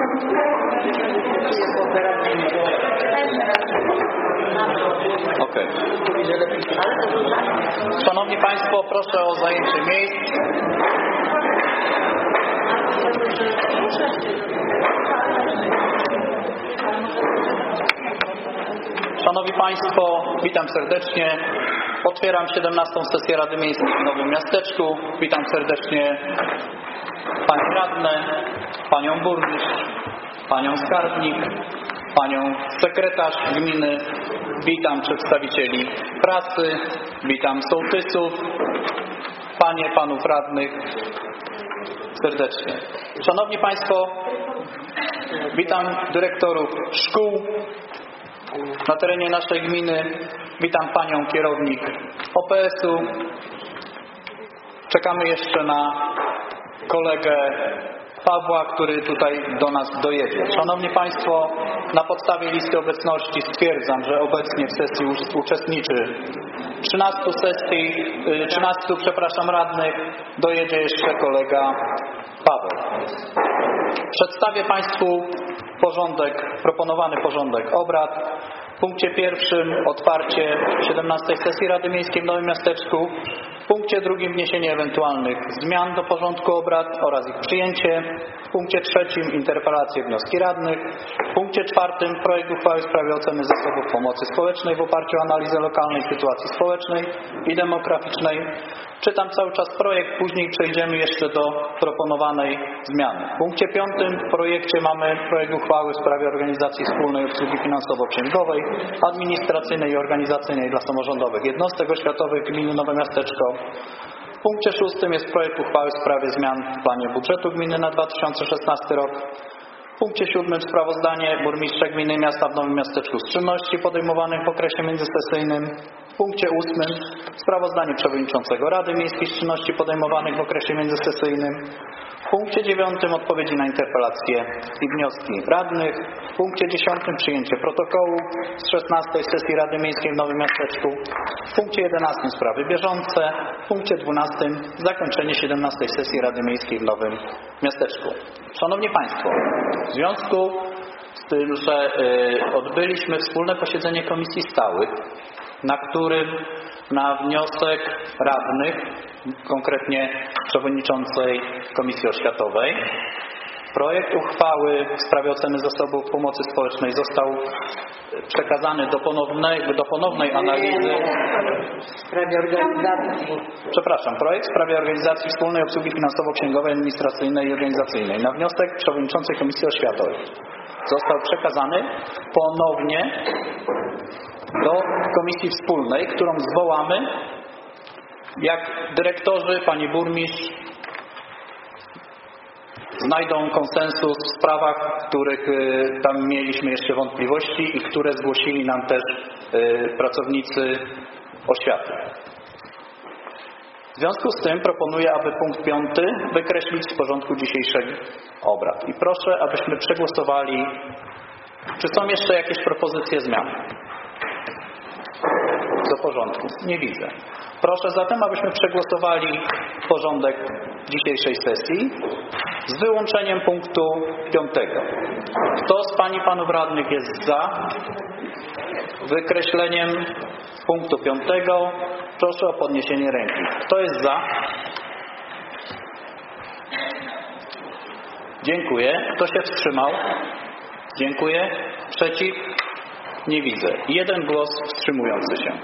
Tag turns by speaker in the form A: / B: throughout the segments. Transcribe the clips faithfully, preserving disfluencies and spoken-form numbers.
A: Okej. Szanowni Państwo, proszę o zajęcie miejsc. Szanowni Państwo, witam serdecznie. Otwieram siedemnastą sesję Rady Miejskiej w Nowym Miasteczku. Witam serdecznie Panie Radne, Panią Burmistrz, Panią Skarbnik, Panią Sekretarz Gminy. Witam przedstawicieli prasy, witam sołtysów, Panie, Panów Radnych serdecznie. Szanowni Państwo, witam dyrektorów szkół na terenie naszej gminy. Witam Panią kierownik O P S u. Czekamy jeszcze na kolegę Pawła, który tutaj do nas dojedzie. Szanowni Państwo, na podstawie listy obecności stwierdzam, że obecnie w sesji uczestniczy trzynastu sesji, trzynastu, przepraszam, radnych. Dojedzie jeszcze kolega Paweł. Przedstawię Państwu porządek, proponowany porządek obrad. W punkcie pierwszym otwarcie siedemnastej sesji Rady Miejskiej w Nowym Miasteczku. W punkcie drugim wniesienie ewentualnych zmian do porządku obrad oraz ich przyjęcie. W punkcie trzecim interpelacje, wnioski radnych. W punkcie czwartym projekt uchwały w sprawie oceny zasobów pomocy społecznej w oparciu o analizę lokalnej sytuacji społecznej i demograficznej. Czytam cały czas projekt, później przejdziemy jeszcze do proponowanej zmiany. W punkcie piątym w projekcie mamy projekt uchwały w sprawie organizacji wspólnej obsługi finansowo-księgowej, administracyjnej i organizacyjnej dla samorządowych jednostek oświatowych gminy Nowe Miasteczko. W punkcie szóstym jest projekt uchwały w sprawie zmian w planie budżetu gminy na dwa tysiące szesnasty rok. W punkcie siódmym sprawozdanie burmistrza gminy i miasta w Nowym Miasteczku z czynności podejmowanych w okresie międzysesyjnym. W punkcie ósmym sprawozdanie przewodniczącego Rady Miejskiej z czynności podejmowanych w okresie międzysesyjnym. W punkcie dziewiątym odpowiedzi na interpelacje i wnioski radnych. W punkcie dziesiątym przyjęcie protokołu z szesnastej sesji Rady Miejskiej w Nowym Miasteczku. W punkcie jedenastym sprawy bieżące. W punkcie dwunastym zakończenie siedemnastej sesji Rady Miejskiej w Nowym Miasteczku. Szanowni Państwo, w związku z tym, że y, odbyliśmy wspólne posiedzenie komisji stałych, na którym na wniosek radnych, konkretnie przewodniczącej Komisji Oświatowej, projekt uchwały w sprawie oceny zasobów pomocy społecznej został przekazany do ponownej, do ponownej analizy.
B: W sprawie organizacji.
A: Przepraszam, projekt w sprawie organizacji wspólnej obsługi finansowo-księgowej, administracyjnej i organizacyjnej na wniosek przewodniczącej Komisji Oświatowej został przekazany ponownie do Komisji Wspólnej, którą zwołamy, jak dyrektorzy, pani burmistrz znajdą konsensus w sprawach, w których y, tam mieliśmy jeszcze wątpliwości i które zgłosili nam też y, pracownicy oświaty. W związku z tym proponuję, aby punkt piąty wykreślić z porządku dzisiejszych obrad. I proszę, abyśmy przegłosowali, czy są jeszcze jakieś propozycje zmian do porządku. Nie widzę. Proszę zatem, abyśmy przegłosowali porządek dzisiejszej sesji z wyłączeniem punktu piątego. Kto z Pań i Panów Radnych jest za wykreśleniem punktu piątego? Proszę o podniesienie ręki. Kto jest za? Dziękuję. Kto się wstrzymał? Dziękuję. Przeciw? Nie widzę. Jeden głos wstrzymujący się.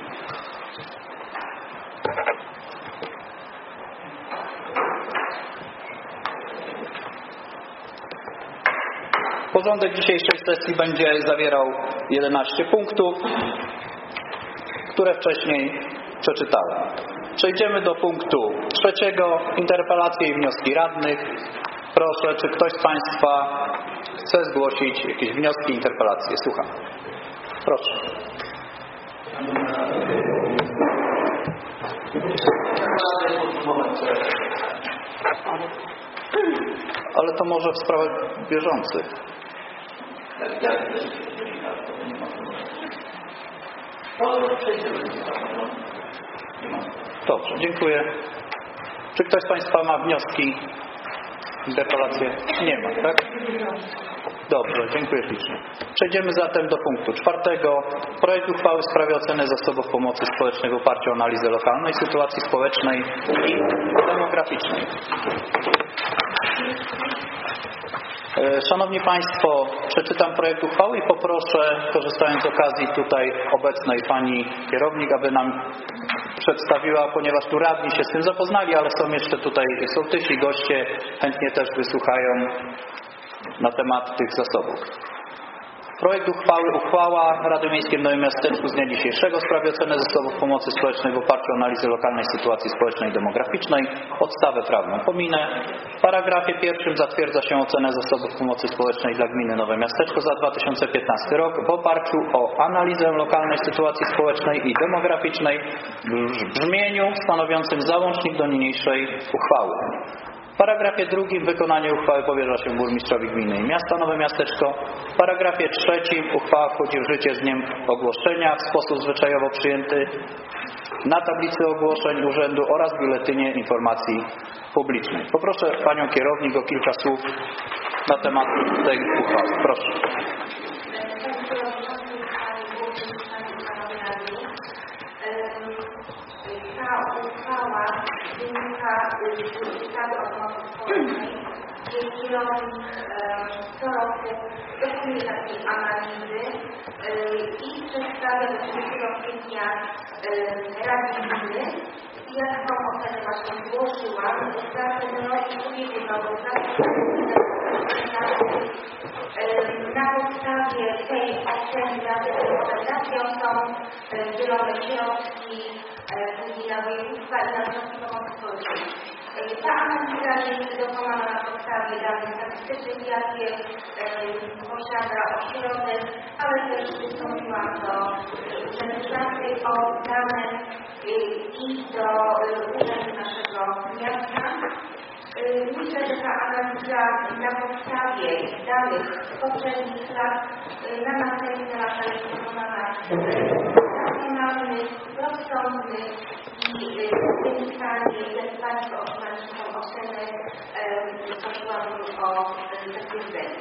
A: Porządek dzisiejszej sesji będzie zawierał jedenaście punktów, które wcześniej przeczytałem. Przejdziemy do punktu trzeciego. Interpelacje i wnioski radnych. Proszę, czy ktoś z Państwa chce zgłosić jakieś wnioski, interpelacje? Słucham. Proszę. Ale to może w sprawach bieżących. Dobrze, dziękuję. Czy ktoś z Państwa ma wnioski, interpelacje? Nie ma, tak? Dobrze, dziękuję ślicznie. Przejdziemy zatem do punktu czwartego. Projekt uchwały w sprawie oceny zasobów pomocy społecznej w oparciu o analizę lokalnej sytuacji społecznej i demograficznej. Szanowni Państwo, przeczytam projekt uchwały i poproszę, korzystając z okazji tutaj obecnej Pani Kierownik, aby nam przedstawiła, ponieważ tu radni się z tym zapoznali, ale są jeszcze tutaj sołtysi, goście, chętnie też wysłuchają na temat tych zasobów. Projekt uchwały, uchwała Rady Miejskiej w Nowym Miasteczku z dnia dzisiejszego w sprawie oceny zasobów pomocy społecznej w oparciu o analizę lokalnej sytuacji społecznej i demograficznej. Podstawę prawną pominę. W paragrafie pierwszym zatwierdza się ocenę zasobów pomocy społecznej dla gminy Nowe Miasteczko za dwa tysiące piętnasty rok w oparciu o analizę lokalnej sytuacji społecznej i demograficznej w brzmieniu stanowiącym załącznik do niniejszej uchwały. W paragrafie drugim wykonanie uchwały powierza się burmistrzowi gminy i miasta Nowe Miasteczko. W paragrafie trzecim uchwała wchodzi w życie z dniem ogłoszenia w sposób zwyczajowo przyjęty na tablicy ogłoszeń urzędu oraz w biuletynie informacji publicznej. Poproszę Panią Kierownik o kilka słów na temat tej uchwały. Proszę.
C: Ta uchwała wynika z ustawy o pomocy społecznej, jej kierownik co roku dokonuje takiej analizy i przedstawia do trzeciego kwietnia Rady Gminy. Ja taką ocenę właśnie złożyłam za ten rok ubiegły na podstawie tej oceny Rady Organizacją są dzielone środki później na województwa i na środki pomocy społecznej. Ta analiza jest dokonana na podstawie danych statystycznych, jakie posiada ośrodek, ale też wystąpiłam do Urzędu Pracy o dane i do Urzędu naszego miasta. Myślę, że ta analiza na podstawie danych z poprzednich lat na następne lata jest wykonana racjonalny, rozsądny i w tym stanie, jak Państwo otrzymali tą ocenę, prosiłabym o zatwierdzenie.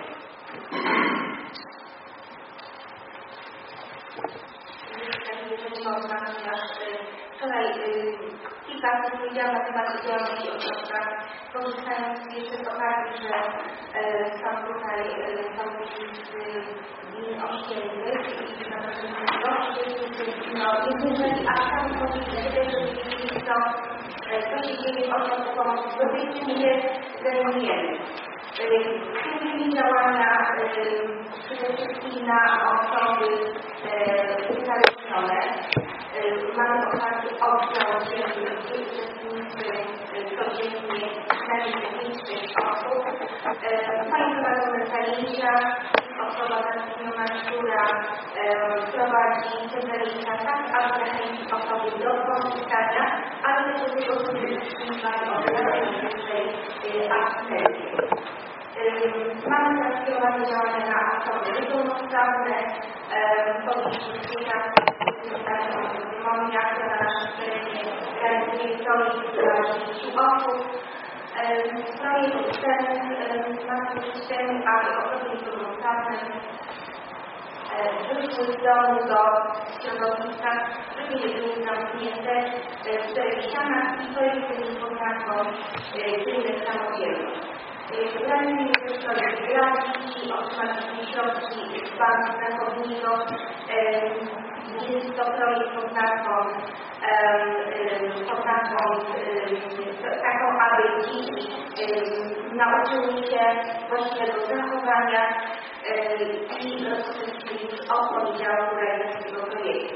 C: Jeżeli można, ponieważ wczoraj kilka słów powiedziałam na temat działalności ośrodka, korzystając jeszcze z okazji, że są tutaj sołtysi z gmin ościennych i na naszym no jeżeli aż tam powinny też, żeby wiedzieli, co, co się dzieje w ośrodku pomocy zdrowia, czym się zajmujemy. Tymi działania przede wszystkim na osoby uzależnione. Mamy otwarty oddział dzienny, gdzie uczestnicy codziennie znajdują pięć sześć osób. Mają prowadzone zajęcia, osoba zatrudniona, która prowadzi te zajęcia tak, aby zachęcić osoby do korzystania, ale też do tego, żeby utrzymywać odręcznej asystencji. Mamy też kierowane działania na osoby niepełnosprawne, podwyższenia demonia, która na naszym terenie realizuje projekt dla dzieci osób. Projekt ten ma służyć temu, aby osoby niepełnosprawne wyszły z domu do środowiska, żeby nie były zamknięte w czterech ścianach i to jest wynikiem taką gminę samodzielność. Realizuje też projekt dla dzieci, otrzymaliśmy środki z Banku Zachodniego. Jest to projekt pod nazwą, pod nazwą taką, aby dzieci nauczyły się właściwego zachowania i rozpoczęli odpowiedzialność za realizację tego projektu.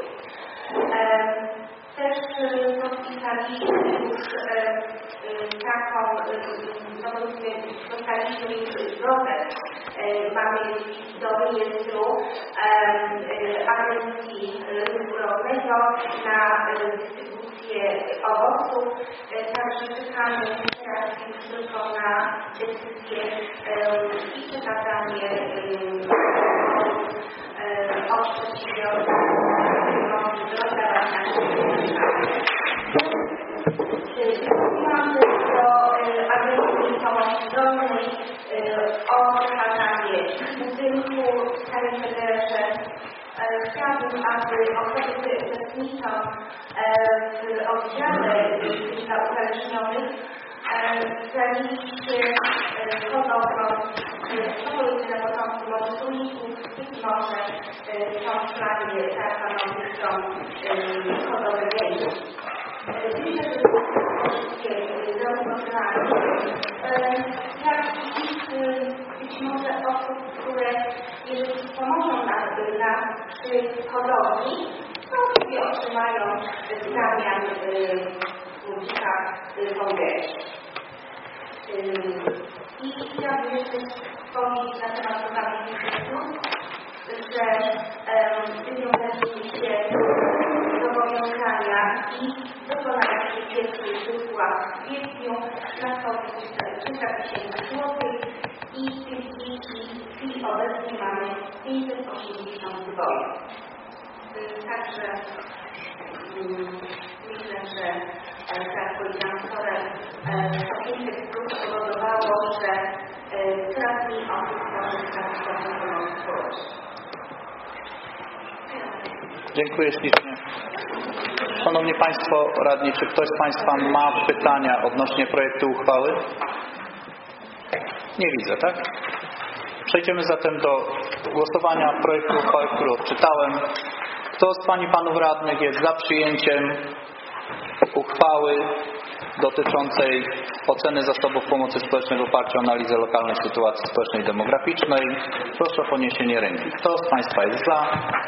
C: Też podpisaliśmy już taką, dostaliśmy już zgodę, mamy do rejestru Agencji Rynku Rolnego na dystrybucję owoców, także czekamy teraz już tylko na decyzję i przekazanie od przedsiębiorców do rozdawania naszych Mówiłam też do Agencji Pomocy szkolnej o przekazanie budynku w Starym Federze. Chciałabym, aby osoby, które uczestniczą w oddziale dla uzależnionych zaliczyć hodowlą szkoły na początku może królików, być może są w planie tak panowie chcą hodowlę gejów. Myślę, że to jest zauważalne. Jak być może osób, które jeżeli pomogą nam na przy hodowli, to sobie otrzymają w zamian ludzika wągerzy. I chciałabym jeszcze wspomnieć na temat programu Plus, że wywiązaliśmy się zobowiązania i wykonania się pierwszych wypłat w kwietniu na kwotę trzysta tysięcy złotych i w tej chwili obecnie mamy pięćset osiemdziesiąt dwa. Także um, myślę, że tak jak powiedziałam wczoraj, to pięćset plus spowodowało, że coraz mniej osób korzysta z pomocy społecznej.
A: Dziękuję ślicznie. Szanowni Państwo radni, czy ktoś z Państwa ma pytania odnośnie projektu uchwały? Nie widzę, tak? Przejdziemy zatem do głosowania projektu uchwały, który odczytałem. Kto z Pań i Panów radnych jest za przyjęciem uchwały dotyczącej oceny zasobów pomocy społecznej w oparciu o analizę lokalnej sytuacji społecznej i demograficznej? Proszę o podniesienie ręki. Kto z Państwa jest za?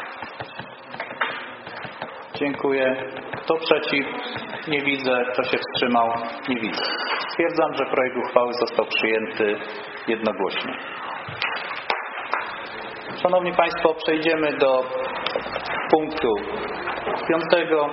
A: Dziękuję. Kto przeciw? Nie widzę. Kto się wstrzymał? Nie widzę. Stwierdzam, że projekt uchwały został przyjęty jednogłośnie. Szanowni Państwo, przejdziemy do punktu piątego.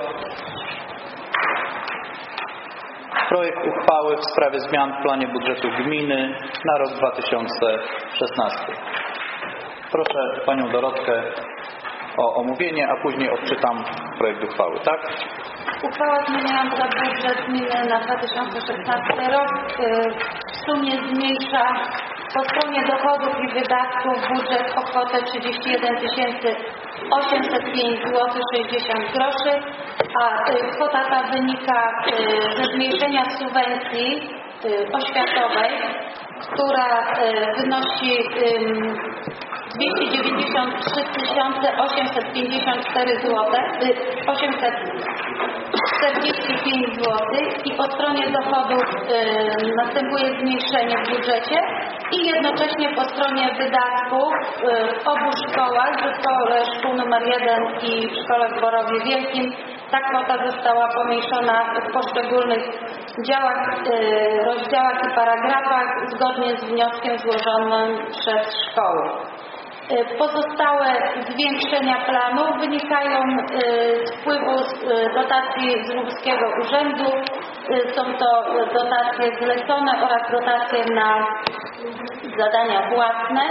A: Projekt uchwały w sprawie zmian w planie budżetu gminy na rok dwa tysiące szesnasty. Proszę Panią Dorotkę o omówienie, a później odczytam projekt uchwały, tak?
D: Uchwała zmieniająca budżet gminy na dwa tysiące szesnasty rok w sumie zmniejsza po stronie dochodów i wydatków budżet o kwotę trzydzieści jeden tysięcy osiemset pięć złotych sześćdziesiąt groszy, a kwota ta wynika ze zmniejszenia subwencji oświatowej, która wynosi dwieście dziewięćdziesiąt trzy tysiące osiemset pięćdziesiąt cztery złote, osiemset czterdzieści pięć złotych i po stronie dochodów y, następuje zmniejszenie w budżecie i jednocześnie po stronie wydatków y, w obu szkołach, w zespole szkół numer jeden i w szkole w Borowie Wielkim, ta kwota została pomniejszona w poszczególnych działach, y, rozdziałach i paragrafach zgodnie z wnioskiem złożonym przez szkoły. Pozostałe zwiększenia planu wynikają z wpływu dotacji z Lubelskiego Urzędu. Są to dotacje zlecone oraz dotacje na zadania własne.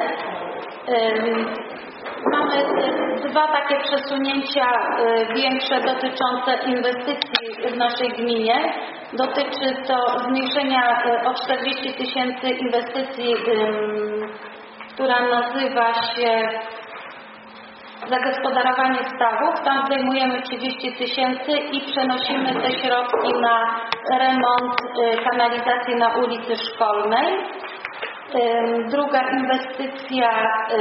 D: Mamy dwa takie przesunięcia większe dotyczące inwestycji w naszej gminie. Dotyczy to zmniejszenia o czterdzieści tysięcy inwestycji, która nazywa się zagospodarowanie stawów. Tam zdejmujemy trzydzieści tysięcy i przenosimy te środki na remont kanalizacji na ulicy Szkolnej. Druga inwestycja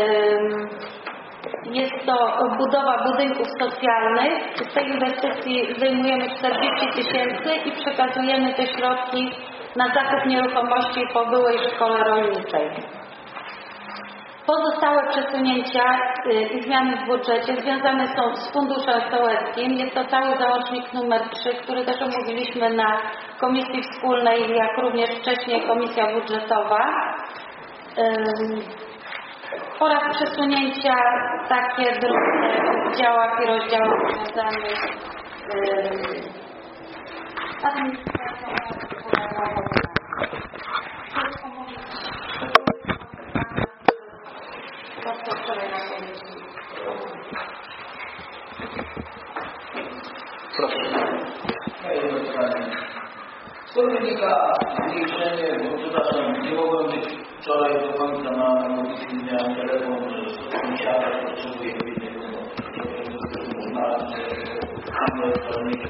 D: jest to budowa budynków socjalnych. Z tej inwestycji zdejmujemy czterdzieści tysięcy i przekazujemy te środki na zakup nieruchomości po byłej szkole rolniczej. Pozostałe przesunięcia i zmiany w budżecie związane są z funduszem sołeckim. Jest to cały załącznik numer trzy, który też omówiliśmy na Komisji Wspólnej, jak również wcześniej Komisja Budżetowa. Ym, oraz przesunięcia takie w różnych działach i rozdziałach związanych z administracją.
E: Skąd wynika zmniejszenie, bo przepraszam, nie mogłem być wczoraj do końca na komisji miałem telefon, że sąsiada potrzebuje pieniędzy, bo znalazł handel rolniczy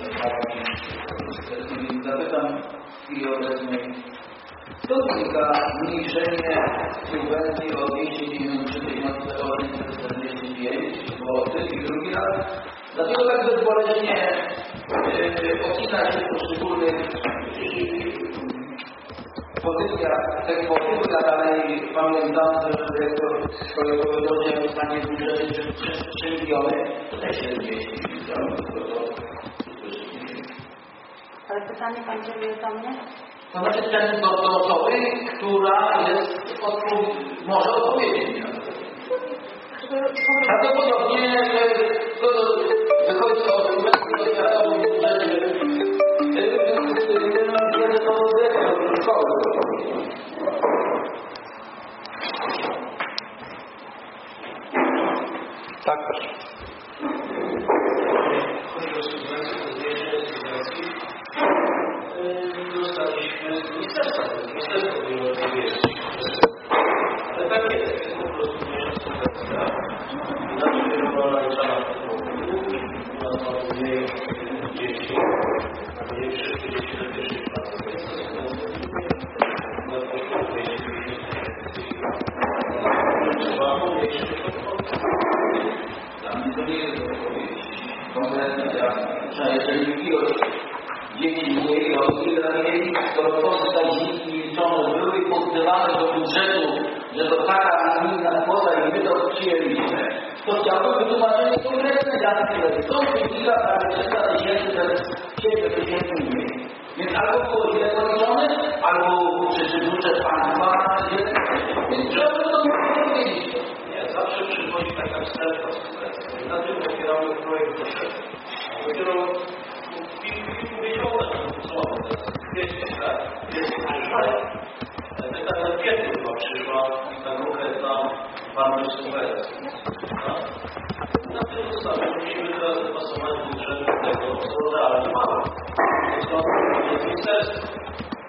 E: z zapytam w chwili obecnej, to wynika zmniejszenie subwencji o dwieście dziewięćdziesiąt trzy tysiące osiemset czterdzieści pięć złotych i drugi raz. Dlatego tak bezboleśnie yy, ocina się w poszczególnych yy, pozycjach tej kwoty, bo ja dalej pamiętam, że dyrektor swojego wydobycia w stanie budżety trzy miliony, to też jest dwieście milionów, to to
D: Ale pytanie Pan kieruje do mnie?
E: To znaczy ten do, do osoby, która jest odpow- może odpowiedzieć na to. Prawdopodobnie to wychodzi o subwencję do światową budżecie, kiedy to dyrektor szkoły.
A: Tak, proszę.
F: Chodzi o subwencję, to zwiększenie subwencji. Dostaliśmy z ministerstwa, to ministerstwo było odpowiedzieć. Ale tak jest, jest po prostu mniejsza subwencja. Inaczej była naliczana w tym roku. U nas mamy mniej dzieci, mniej wszystkie dzieci do pierwszej klasy. Więc to subwencja na poziomie dwieście pięćdziesiąt tysięcy. Trzeba pomniejszyć odpowiedź.
E: Dla mnie to nie jest odpowiedź konkretna, że jeżeli ilość dzieci mniej, o ile mniej, skoro to wskaźniki liczone były poddawane do budżetu, że to taka unijna kwota i my to przyjęliśmy, to chciałbym wytłumaczenie konkretne dla tyle. To wynika prawie trzysta tysięcy, to jest siedem tysięcy mniej. Więc albo było źle policzone, albo czy budżet państwa źle. Więc trzeba by to powiedzieć.
F: Nie, zawsze przychodzi taka wstępna sytuacja. Na tym opieramy projekt potrzebny. Dopiero kilku miesiącach co dwieście, tak? dwieście przyszło. Tak na kwietniu chyba przyszła ta konkretna wartość subwencji. Na tym podstawie musimy teraz dopasować budżet do tego, co realnie mamy. To co jest ministerstwo.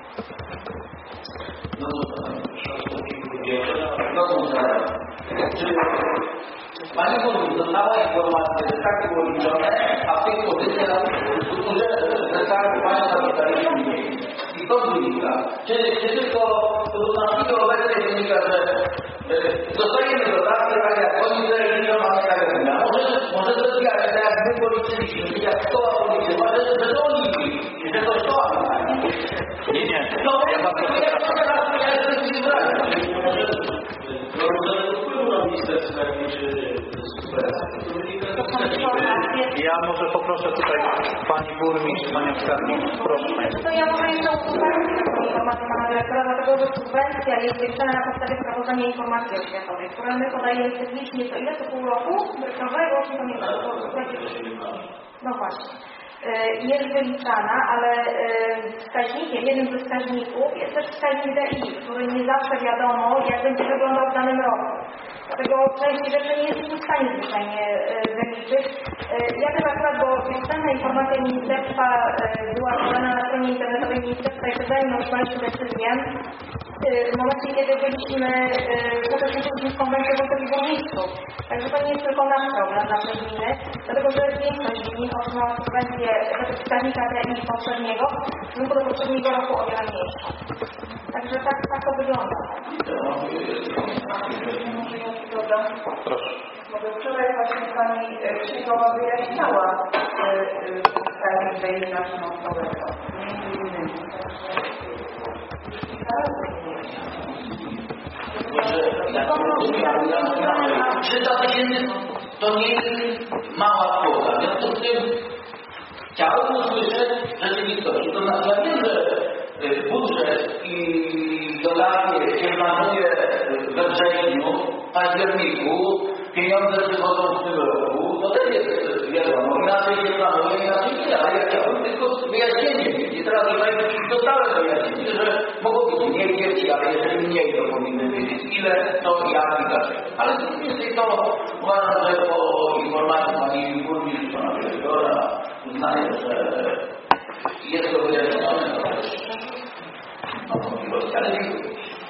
E: No to
F: Szacunki budżetowe.
E: no to Czy Pani Burmistrz dostała informację, że tak było liczone, a w tych pozycjach, że tak Państwa dostaliśmy mniej. I to wynika. Czy, czy tylko na chwilę obecnej wynika, że e, dostajemy dotacje tak jak oni tutaj liczą, a nie tak jak my. A może, może to jest jak, jak my policzyliśmy, jak szkoła policzyła, że, że to oni liczyli, że to szkoła liczyła.
A: Nie, nie.
E: To
A: Ja bardzo przepraszam.
E: ja jestem w tym zdaniu.
F: Może wpływu na ministerstwo, jak liczy subwencje. To wynika z tego.
A: Ja może poproszę tutaj Pani Burmistrz, Panią Skarbnik, proszę Państwa.
C: To ja może jeszcze uzupełnię informację Pana Dyrektora, dlatego że subwencja jest liczona na podstawie sprawozdania informacji oświatowej, które my podajemy cyklicznie co ile, co pół roku, dyrektorze, i właśnie pamiętam, no właśnie. Jest wyliczana, ale wskaźnikiem, jednym ze wskaźników jest też wskaźnik D I, który nie zawsze wiadomo, jak będzie wyglądał w danym roku. Dlatego części rzeczy nie jesteśmy w stanie zwyczajnie wyliczyć. Ja też akurat, bo wstępna informacja ministerstwa była podana na stronie internetowej ministerstwa i zanim otrzymaliśmy decyzję, w momencie, kiedy byliśmy uczestniczyliśmy w konwencji wójtów i burmistrzów. Także to nie jest tylko nasz problem, naszej gminy, dlatego że większość gmin otrzymała subwencję według wskaźnika D I poprzedniego, w stosunku do poprzedniego roku o wiele mniejszą. Także tak, tak to wygląda.
A: Proszę.
B: Może wczoraj właśnie Pani Księgowa wyjaśniała wskaźnik D I naszego. Między innymi.
E: trzysta tysięcy to nie jest mała kwota. W związku z tym chciałbym usłyszeć rzeczywistość. To znaczy, ja wiem, że budżet i dotacje się planuje we wrześniu, październiku, pieniądze przychodzą w tym roku, to też jest wiadomo, inaczej się planuje, inaczej nie, ale ja chciałbym tylko wyjaśnienie mieć. I teraz tutaj dostałem wyjaśnienie, że mogą być mniej dzieci, ale jeżeli mniej, to powinny wiedzieć ile, to jak i dlaczego. Ale mniej więcej to uważam, że po informacji Pani Burmistrz, Pana Dyrektora uznaję, że jest to wyjaśnione, to też mam możliwości, ale dziękuję.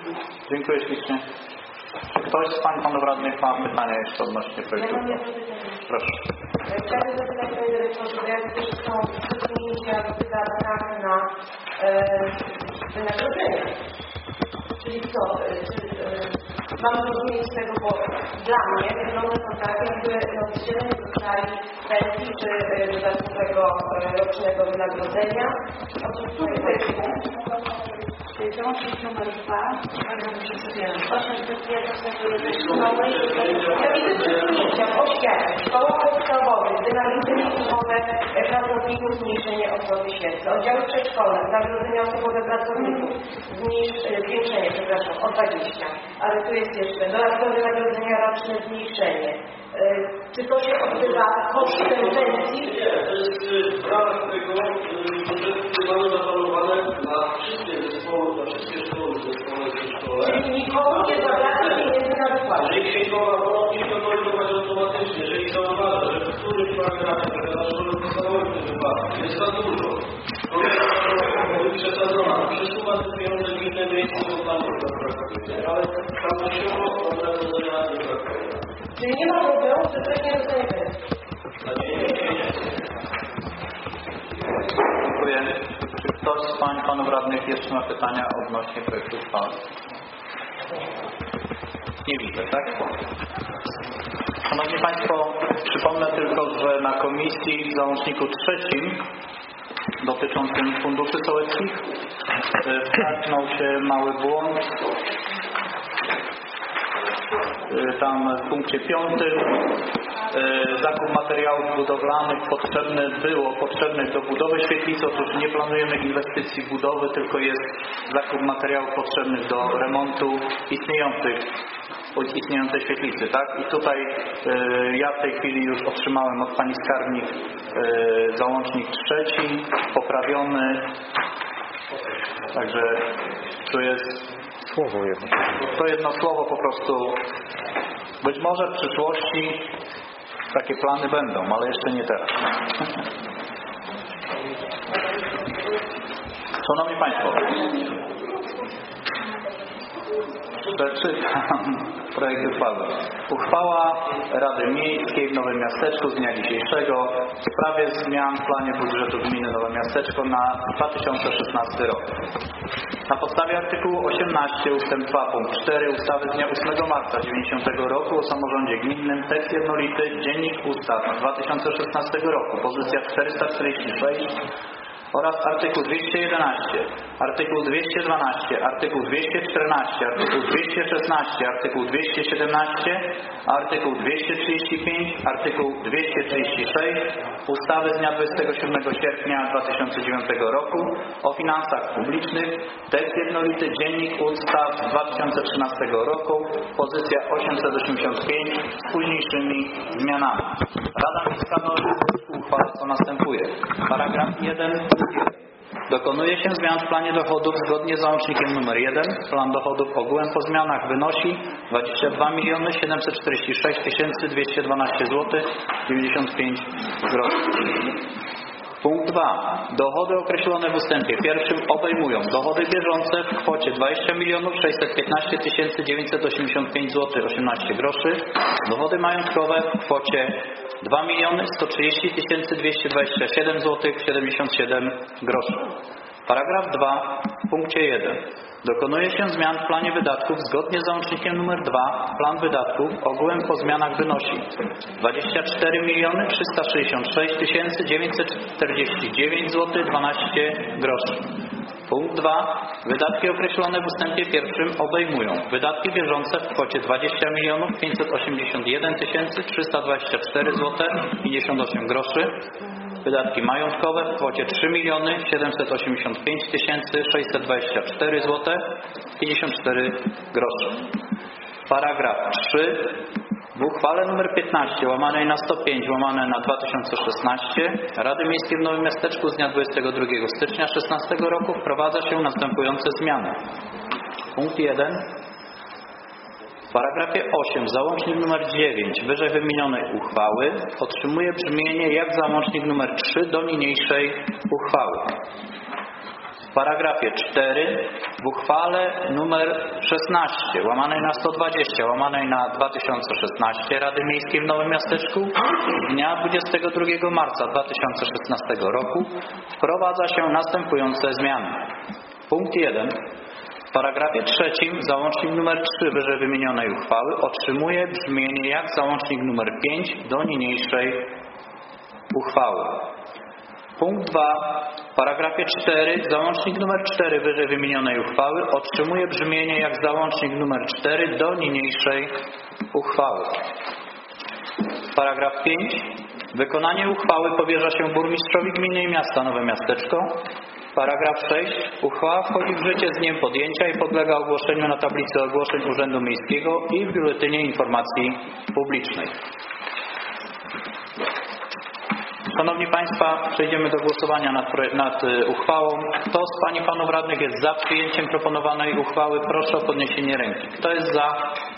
A: Dziękuję ślicznie. Czy ktoś z Pań Panów Radnych ma pytania jeszcze odnośnie projektu?
B: Ja mam jedno pytanie.
A: Proszę.
B: Chciałabym zapytać Panie Dyrektorze, bo jak też są przesunięcia w wydatkach na e, wynagrodzenia. Czyli co? E, czy, e, mam zrozumieć z tego, bo dla mnie wygląda to tak, jakby nauczyciele nie dostali pensji czy e, dodatkowego e, rocznego wynagrodzenia. Otóż który to jest punkt?
D: Załącznik numer dwa, osiemset jeden szkoły.
B: Ja widzę przesunięcia w oświacie, szkoła podstawowa, wynagrodzenie osobowe pracowników, zmniejszenie o sto tysięcy. Oddziały przedszkolne, wynagrodzenia osobowe pracowników, zmniejsz, zwiększenie, przepraszam, o dwadzieścia. Ale tu jest jeszcze dodatkowe wynagrodzenia roczne, zmniejszenie. Czy to się odbywa kosztem pensji?
F: Nie, to jest w ramach tego budżetu, który mamy zaplanowane na wszystkie zespoły, na wszystkie szkoły zespoły w szkole.
B: Czyli nikomu nie zabraknie pieniędzy na wypłatę.
F: Jeżeli księgowa powinna to monitorować automatycznie, jeżeli zauważa, że w którymś paragrafie, że na szkole podstawowej w tym wypadku jest za dużo, to jest przesadzona, przesuwa te pieniądze w inne miejsce, bo tam brakuje. Ale całościowo wynagrodzenia nie brakuje.
B: Czyli nie ma problemu, że ktoś nie dostanie pensji.
A: Dziękuję. Czy ktoś z Pań Panów Radnych jeszcze ma pytania odnośnie projektu uchwały? Nie widzę, tak? Szanowni Państwo, przypomnę tylko, że na komisji w załączniku trzecim dotyczącym funduszy sołeckich wstrzymał się mały błąd. Tam w punkcie piątym zakup materiałów budowlanych potrzebny było, potrzebnych do budowy świetlicy. Otóż nie planujemy inwestycji budowy, tylko jest zakup materiałów potrzebnych do remontu istniejących, istniejącej świetlicy, tak? I tutaj y, ja w tej chwili już otrzymałem od Pani Skarbnik y, załącznik trzeci, poprawiony. Także tu jest
G: Słowo jedno.
A: to jedno słowo po prostu. Być może w przyszłości takie plany będą, ale jeszcze nie teraz. Szanowni Państwo, przeczytam projekt uchwały. Uchwała Rady Miejskiej w Nowym Miasteczku z dnia dzisiejszego w sprawie zmian w planie budżetu gminy Nowe Miasteczko na dwa tysiące szesnasty rok. Na podstawie artykułu osiemnastego ustęp dwa punkt cztery ustawy z dnia ósmego marca dziewięćdziesiątego roku o samorządzie gminnym, tekst jednolity, Dziennik Ustaw dwa tysiące szesnastego roku, pozycja czterysta czterdzieści sześć oraz artykuł dwieście jedenaście, artykuł dwieście dwanaście, artykuł dwieście czternaście, artykuł dwieście szesnaście, artykuł dwieście siedemnaście, artykuł dwieście trzydzieści pięć, artykuł dwieście trzydzieści sześć ustawy z dnia dwudziestego siódmego sierpnia dwa tysiące dziewiątego roku o finansach publicznych, tekst jednolity, Dziennik Ustaw dwa tysiące trzynastego roku, pozycja osiemset osiemdziesiąt pięć z późniejszymi zmianami. Rada Miejska uchwala co następuje. Paragraf jeden. Dokonuje się zmian w planie dochodów zgodnie z załącznikiem numer jeden. Plan dochodów ogółem po zmianach wynosi dwadzieścia dwa miliony siedemset czterdzieści sześć tysięcy dwieście dwanaście złotych dziewięćdziesiąt pięć groszy. Punkt dwa. Dochody określone w ustępie pierwszym obejmują dochody bieżące w kwocie dwadzieścia milionów sześćset piętnaście tysięcy dziewięćset osiemdziesiąt pięć złotych osiemnaście groszy, dochody majątkowe w kwocie dwa miliony sto trzydzieści tysięcy dwieście dwadzieścia siedem złotych siedemdziesiąt siedem groszy. Paragraf dwa. W punkcie jeden. Dokonuje się zmian w planie wydatków zgodnie z załącznikiem numer dwa. Plan wydatków ogółem po zmianach wynosi dwadzieścia cztery miliony trzysta sześćdziesiąt sześć tysięcy dziewięćset czterdzieści dziewięć złotych dwanaście groszy. Punkt dwa. Wydatki określone w ustępie pierwszym obejmują wydatki bieżące w kwocie dwadzieścia milionów pięćset osiemdziesiąt jeden tysięcy trzysta dwadzieścia cztery złotych pięćdziesiąt osiem groszy. Wydatki majątkowe w kwocie trzy miliony siedemset osiemdziesiąt pięć tysięcy sześćset dwadzieścia cztery złotych pięćdziesiąt cztery groszy. Paragraf trzy. W uchwale nr piętnaście łamane na sto pięć łamane na dwa tysiące szesnaście Rady Miejskiej w Nowym Miasteczku z dnia dwudziestego drugiego stycznia szesnastego roku wprowadza się następujące zmiany. Punkt jeden. W paragrafie osiem załącznik nr dziewięć wyżej wymienionej uchwały otrzymuje brzmienie jak załącznik nr trzy do niniejszej uchwały. W paragrafie cztery w uchwale numer szesnaście łamanej na sto dwadzieścia łamanej na dwa tysiące szesnaście Rady Miejskiej w Nowym Miasteczku z dnia dwudziestego drugiego marca dwa tysiące szesnastego roku wprowadza się następujące zmiany. Punkt jeden. W paragrafie trzecim załącznik numer trzy wyżej wymienionej uchwały otrzymuje brzmienie jak załącznik numer pięć do niniejszej uchwały. Punkt dwa. W paragrafie cztery załącznik numer cztery wyżej wymienionej uchwały otrzymuje brzmienie jak załącznik numer cztery do niniejszej uchwały. Paragraf pięć. Wykonanie uchwały powierza się burmistrzowi gminy i miasta Nowe Miasteczko. Paragraf sześć. Uchwała wchodzi w życie z dniem podjęcia i podlega ogłoszeniu na tablicy ogłoszeń Urzędu Miejskiego i w Biuletynie Informacji Publicznej. Szanowni Państwa, przejdziemy do głosowania nad, nad uchwałą. Kto z Pań i Panów Radnych jest za przyjęciem proponowanej uchwały? Proszę o podniesienie ręki. Kto jest za?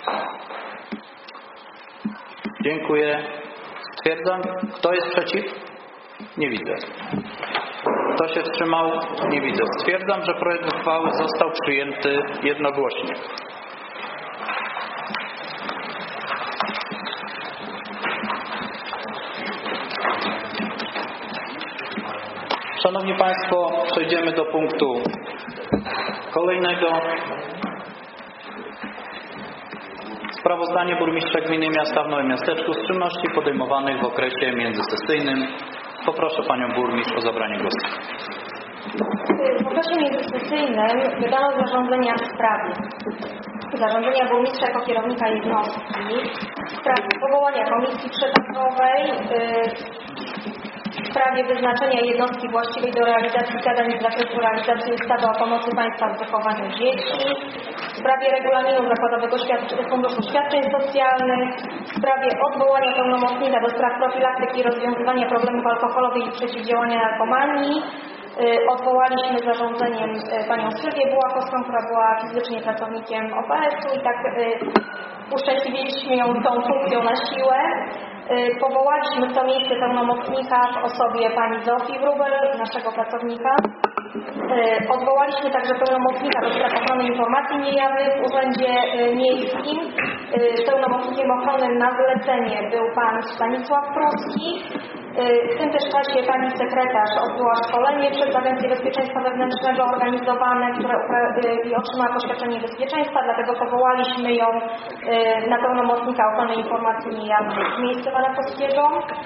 A: Dziękuję. Stwierdzam. Kto jest przeciw? Nie widzę. Kto się wstrzymał? Nie widzę. Stwierdzam, że projekt uchwały został przyjęty jednogłośnie. Szanowni Państwo, przejdziemy do punktu kolejnego. Sprawozdanie Burmistrza Gminy i Miasta w Nowym Miasteczku z czynności podejmowanych w okresie międzysesyjnym. Poproszę Panią Burmistrz o zabranie głosu.
G: W okresie międzysesyjnym wydano zarządzenia w sprawie zarządzenia burmistrza jako kierownika jednostki w sprawie powołania komisji przetargowej, w sprawie wyznaczenia jednostki właściwej do realizacji zadań z zakresu realizacji ustawy o pomocy państwa w wychowaniu dzieci, w sprawie regulaminu zakładowego świadczeń, Funduszu Świadczeń Socjalnych, w sprawie odwołania pełnomocnika do spraw profilaktyki i rozwiązywania problemów alkoholowych i przeciwdziałania narkomanii. Odwołaliśmy zarządzeniem panią Sylwię Bułakowską, która była fizycznie pracownikiem O P S u i tak uszczęśliwiliśmy ją tą funkcją na siłę. Powołaliśmy w to miejsce pełnomocnika w osobie pani Zofii Wróbel, naszego pracownika. Odwołaliśmy także pełnomocnika do spraw ochrony informacji niejawnych w Urzędzie Miejskim. Pełnomocnikiem ochrony na zlecenie był pan Stanisław Pruski. W tym też czasie pani sekretarz odbyła szkolenie przez Agencję Bezpieczeństwa Wewnętrznego organizowane, które i otrzymała poświadczenie bezpieczeństwa, dlatego powołaliśmy ją na pełnomocnika ochrony informacji niejawnych w miejsce pana Polskiego.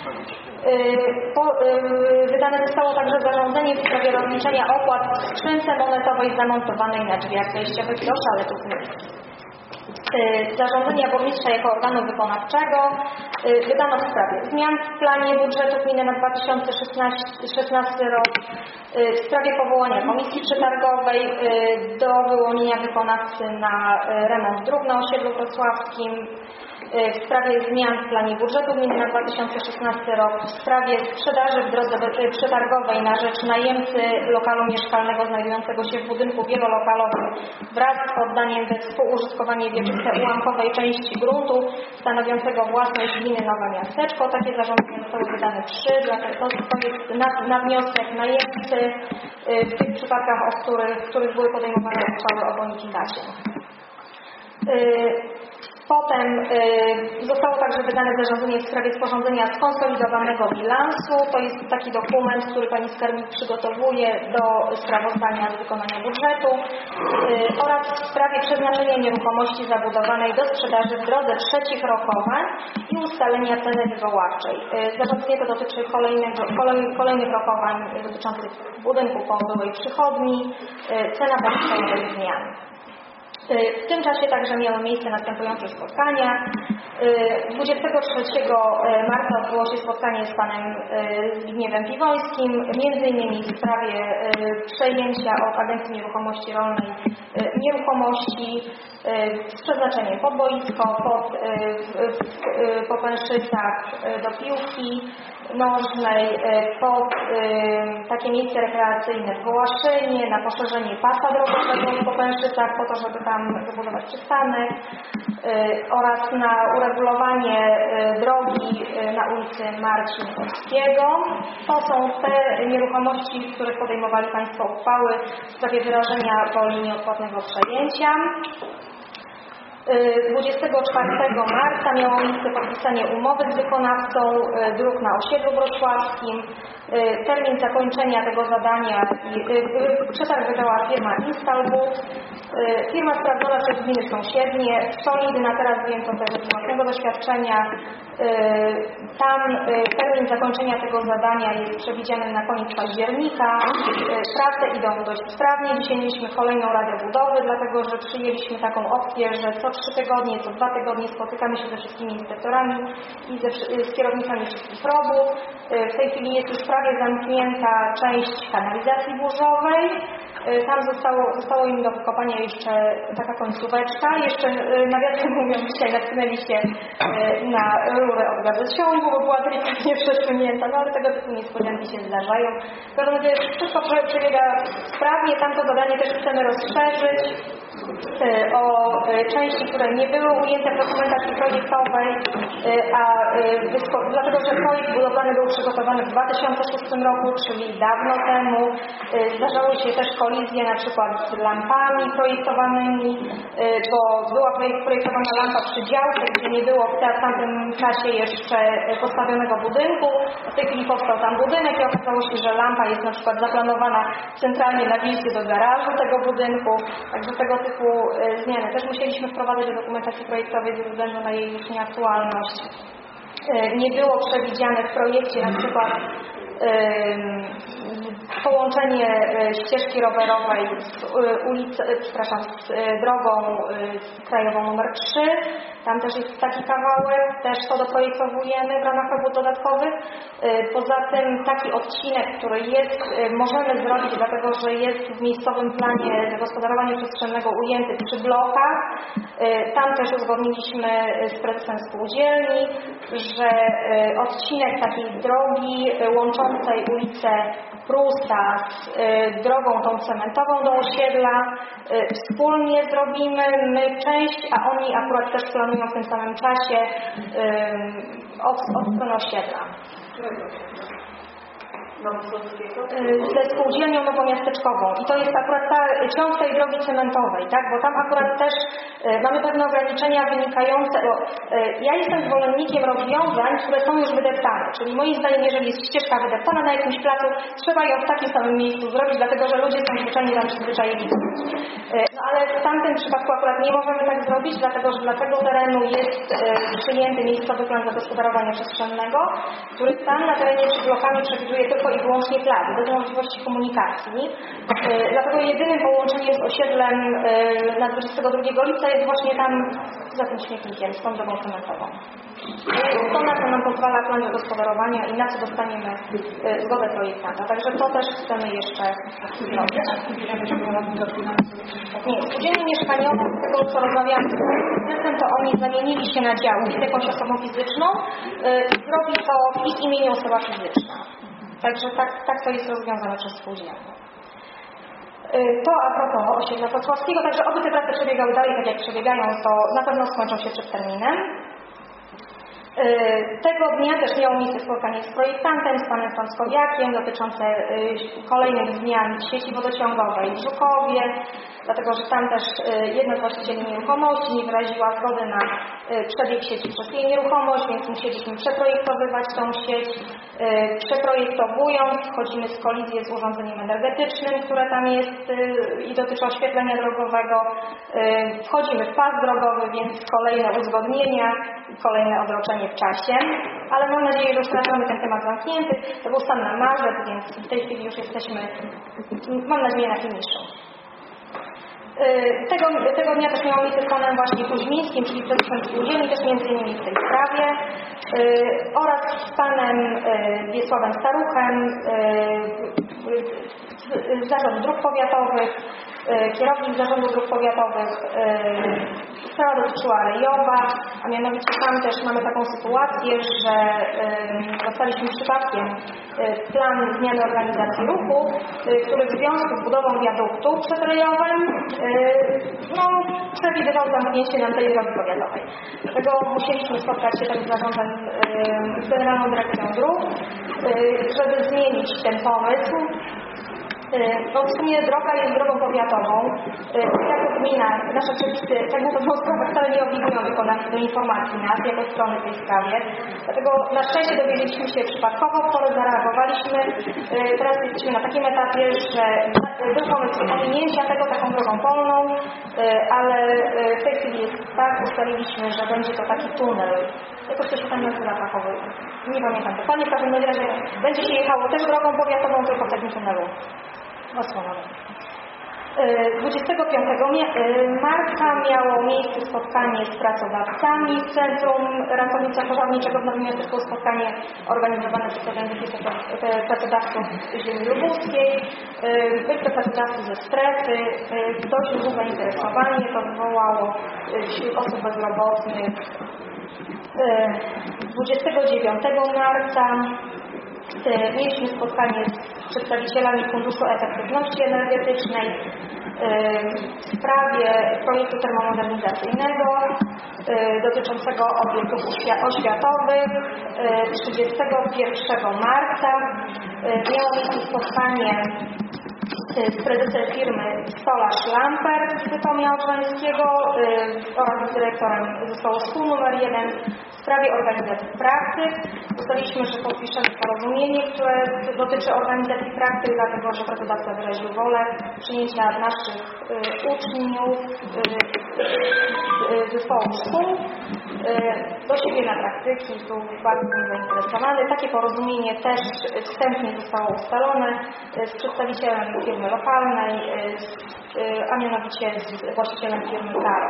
G: Wydane zostało także zarządzenie w sprawie rozliczenia opłat w skrzynce monetowej zamontowanej na drzwiach wejściowych do szaletów miejskich. Zarządzenia burmistrza jako organu wykonawczego wydano w sprawie zmian w planie budżetu gminy na dwa tysiące szesnasty rok, w sprawie powołania komisji przetargowej do wyłonienia wykonawcy na remont dróg na osiedlu wrocławskim, w sprawie zmian w planie budżetu gminy na dwa tysiące szesnasty rok, w sprawie sprzedaży w drodze przetargowej na rzecz najemcy lokalu mieszkalnego znajdującego się w budynku wielolokalowym wraz z oddaniem we współużytkowanie wieczyste ułamkowej części gruntu stanowiącego własność gminy Nowe Miasteczko. Takie zarządzenia zostały wydane trzy, dlatego to jest na, na wniosek najemcy w tych przypadkach, o których, w których były podejmowane uchwały o bonifikacie. Potem y, zostało także wydane zarządzenie w sprawie sporządzenia skonsolidowanego bilansu. To jest taki dokument, który pani skarbnik przygotowuje do sprawozdania z wykonania budżetu y, oraz w sprawie przeznaczenia nieruchomości zabudowanej do sprzedaży w drodze trzecich rokowań i ustalenia ceny wywoławczej. Y, zarządzenie to dotyczy kolejnego, kolej, kolejnych rokowań dotyczących budynku po byłej przychodni. Y, cena bądź zmian. W tym czasie także miały miejsce następujące spotkania. dwudziestego trzeciego marca odbyło się spotkanie z panem Zbigniewem Piwońskim, między innymi w sprawie przejęcia od Agencji Nieruchomości Rolnej nieruchomości z przeznaczeniem pod boisko, pod, w, w, po Pęszczycach do piłki nożnej, pod takie miejsce rekreacyjne w Wołaszynie, na poszerzenie pasa drogowego po Pęszczycach, po to, żeby ta tam wybudować przystanek oraz na uregulowanie drogi na ulicy Marcin-Owskiego. To są te nieruchomości, w których podejmowali Państwo uchwały w sprawie wyrażenia woli nieodpłatnego przejęcia. dwudziestego czwartego marca miało miejsce podpisanie umowy z wykonawcą dróg na osiedlu wrocławskim. Termin zakończenia tego zadania przetarg wydała firma Instalwood. Firma sprawdzona przez gminy sąsiednie, solidna, teraz wiem to też z własnego doświadczenia. Tam termin zakończenia tego zadania jest przewidziany na koniec października. Prace idą dość sprawnie. Dzisiaj mieliśmy kolejną Radę Budowy, dlatego że przyjęliśmy taką opcję, że co trzy tygodnie, co dwa tygodnie spotykamy się ze wszystkimi inspektorami i ze, z kierownikami wszystkich robót. W tej chwili jest już prawie zamknięta część kanalizacji burzowej. Tam zostało, zostało im do wykopania jeszcze taka końcóweczka. Jeszcze nawiasem mówiąc, dzisiaj natknęli się na rurę od gazociągu, bo była delikatnie przesunięta, no ale tego typu niespodzianki się zdarzają. W każdym razie wszystko przebiega sprawnie. Tamto zadanie też chcemy rozszerzyć o części, które nie były ujęte w dokumentacji projektowej, a dlatego, że projekt budowlany był przygotowany w dwa tysiące szóstym roku, czyli dawno temu. Zdarzały się też kolizje na przykład z lampami projektowanymi, bo była projektowana lampa przy działce, gdzie nie było w tamtym czasie jeszcze postawionego budynku. W tej chwili powstał tam budynek i okazało się, że lampa jest na przykład zaplanowana centralnie na wjeździe do garażu tego budynku. Także tego typu zmiany też musieliśmy wprowadzać do dokumentacji projektowej ze względu na jej już nieaktualność. Nie było przewidziane w projekcie na przykład połączenie ścieżki rowerowej z ulicy, przepraszam, z drogą krajową numer trzy. Tam też jest taki kawałek, też to doprojektowujemy w ramach robót dodatkowych. Poza tym taki odcinek, który jest, możemy zrobić, dlatego że jest w miejscowym planie zagospodarowania przestrzennego ujęty przy blokach. Tam też uzgodniliśmy z prezesem spółdzielni, że odcinek takiej drogi łączącej ulicę Prusa z drogą tą cementową do osiedla wspólnie zrobimy, my część, a oni akurat też planują w tym samym czasie od, od strony osiedla. Ze spółdzielnią nowomiasteczkową i to jest akurat ta ciąg tej drogi cementowej, tak? Bo tam akurat też e, mamy pewne ograniczenia wynikające, bo e, ja jestem zwolennikiem rozwiązań, które są już wydeptane, czyli moim zdaniem, jeżeli jest ścieżka wydeptana na jakimś placu, trzeba ją w takim samym miejscu zrobić, dlatego że ludzie są zwyczajnie tam przyzwyczajeni. E, no ale w tamtym przypadku akurat nie możemy tak zrobić, dlatego że dla tego terenu jest e, przyjęty miejscowy plan zagospodarowania przestrzennego, który tam na terenie przed blokami przewiduje tylko i wyłącznie plac, bez możliwości komunikacji. E, dlatego jedynym połączeniem z osiedlem e, na dwudziestego drugiego lipca jest właśnie tam za tym śmietnikiem, z tą drogą cementową. E, to na co nam pozwala plan zagospodarowania i na co dostaniemy e, zgodę projektanta. Także to też chcemy jeszcze zrobić. Nie, spółdzielnie mieszkaniowe, z tego co rozmawiamy z prezesem, to oni zamienili się na działki z jakąś osobą fizyczną e, i zrobi to w ich imieniu osoba fizyczna. Także tak, tak to jest rozwiązane przez spółdzielnię. To a propos osiedla wrocławskiego, także oby te prace przebiegały dalej tak jak przebiegają, to na pewno skończą się przed terminem. Tego dnia też miało miejsce spotkanie z projektantem, z panem Frąckowiakiem dotyczące kolejnych zmian sieci wodociągowej w Żukowie, dlatego że tam też jedna z właścicieli nieruchomości nie wyraziła zgody na przebieg sieci przez jej nieruchomość, więc musieliśmy przeprojektowywać tą sieć. Przeprojektowując wchodzimy w kolizję z urządzeniem energetycznym, które tam jest i dotyczy oświetlenia drogowego. Wchodzimy w pas drogowy, więc kolejne uzgodnienia, kolejne odroczenie w czasie, ale mam nadzieję, że już teraz mamy ten temat zamknięty. To był stan na marzec, więc w tej chwili już jesteśmy, mam nadzieję, na finiszu. Tego, tego dnia też miało miejsce z panem właśnie Kuźmińskim, czyli prezesem spółdzielni, też między innymi w tej sprawie, oraz z panem Wiesławem Staruchem, Zarząd Dróg Powiatowych. kierownik Zarządu Dróg Powiatowych. Sprawa dotyczyła Rejowa, a mianowicie tam też mamy taką sytuację, że dostaliśmy przypadkiem plan zmiany organizacji ruchu, który w związku z budową wiaduktu przed Rejowem no, przewidywał zamknięcie nam tej drogi powiatowej. Dlatego musieliśmy spotkać się tak z zarządem, z Generalną Dyrekcją Dróg, żeby zmienić ten pomysł. No w sumie droga jest drogą powiatową. Jako gmina, nasze przepisy tak na dobrą sprawę wcale nie obligują wykonawcy do informacji nas jako strony w tej sprawie. Dlatego na szczęście dowiedzieliśmy się przypadkowo, wczoraj zareagowaliśmy. Teraz jesteśmy na takim etapie, że był pomysł ominięcia tego taką drogą polną, ale w tej chwili jest tak, ustaliliśmy, że będzie to taki tunel. Jakoś to się tam nazywa fachowy. Nie pamiętam dokładnie, w każdym razie będzie się jechało też drogą powiatową, tylko w takim tunelu. dwudziestego piątego marca miało miejsce spotkanie z pracodawcami w Centrum Ratownictwa Pożarniczego w Nowym Miasteczku, spotkanie organizowane przez organizację pracodawców ziemi lubuskiej. Byli to pracodawcy ze strefy, dość duże zainteresowanie to wywołało wśród osób bezrobotnych. dwudziestego dziewiątego marca mieliśmy spotkanie z przedstawicielami Funduszu Efektywności Energetycznej w sprawie projektu termomodernizacyjnego dotyczącego obiektów oświatowych. trzydziestego pierwszego marca miało miejsce spotkanie z prezesem firmy Stolarz Lampert z Bytomia Odrzańskiego oraz z dyrektorem zespołu szkół numer jeden w sprawie organizacji praktyk. Ustaliliśmy, że podpiszemy porozumienie, które dotyczy organizacji praktyk, dlatego że pracodawca wyraził wolę przyjęcia naszych uczniów z zespołu szkół do siebie na praktyki. Był bardzo zainteresowany. Takie porozumienie też wstępnie zostało ustalone z przedstawicielem firmy lokalnej, a mianowicie z właścicielem firmy Karo.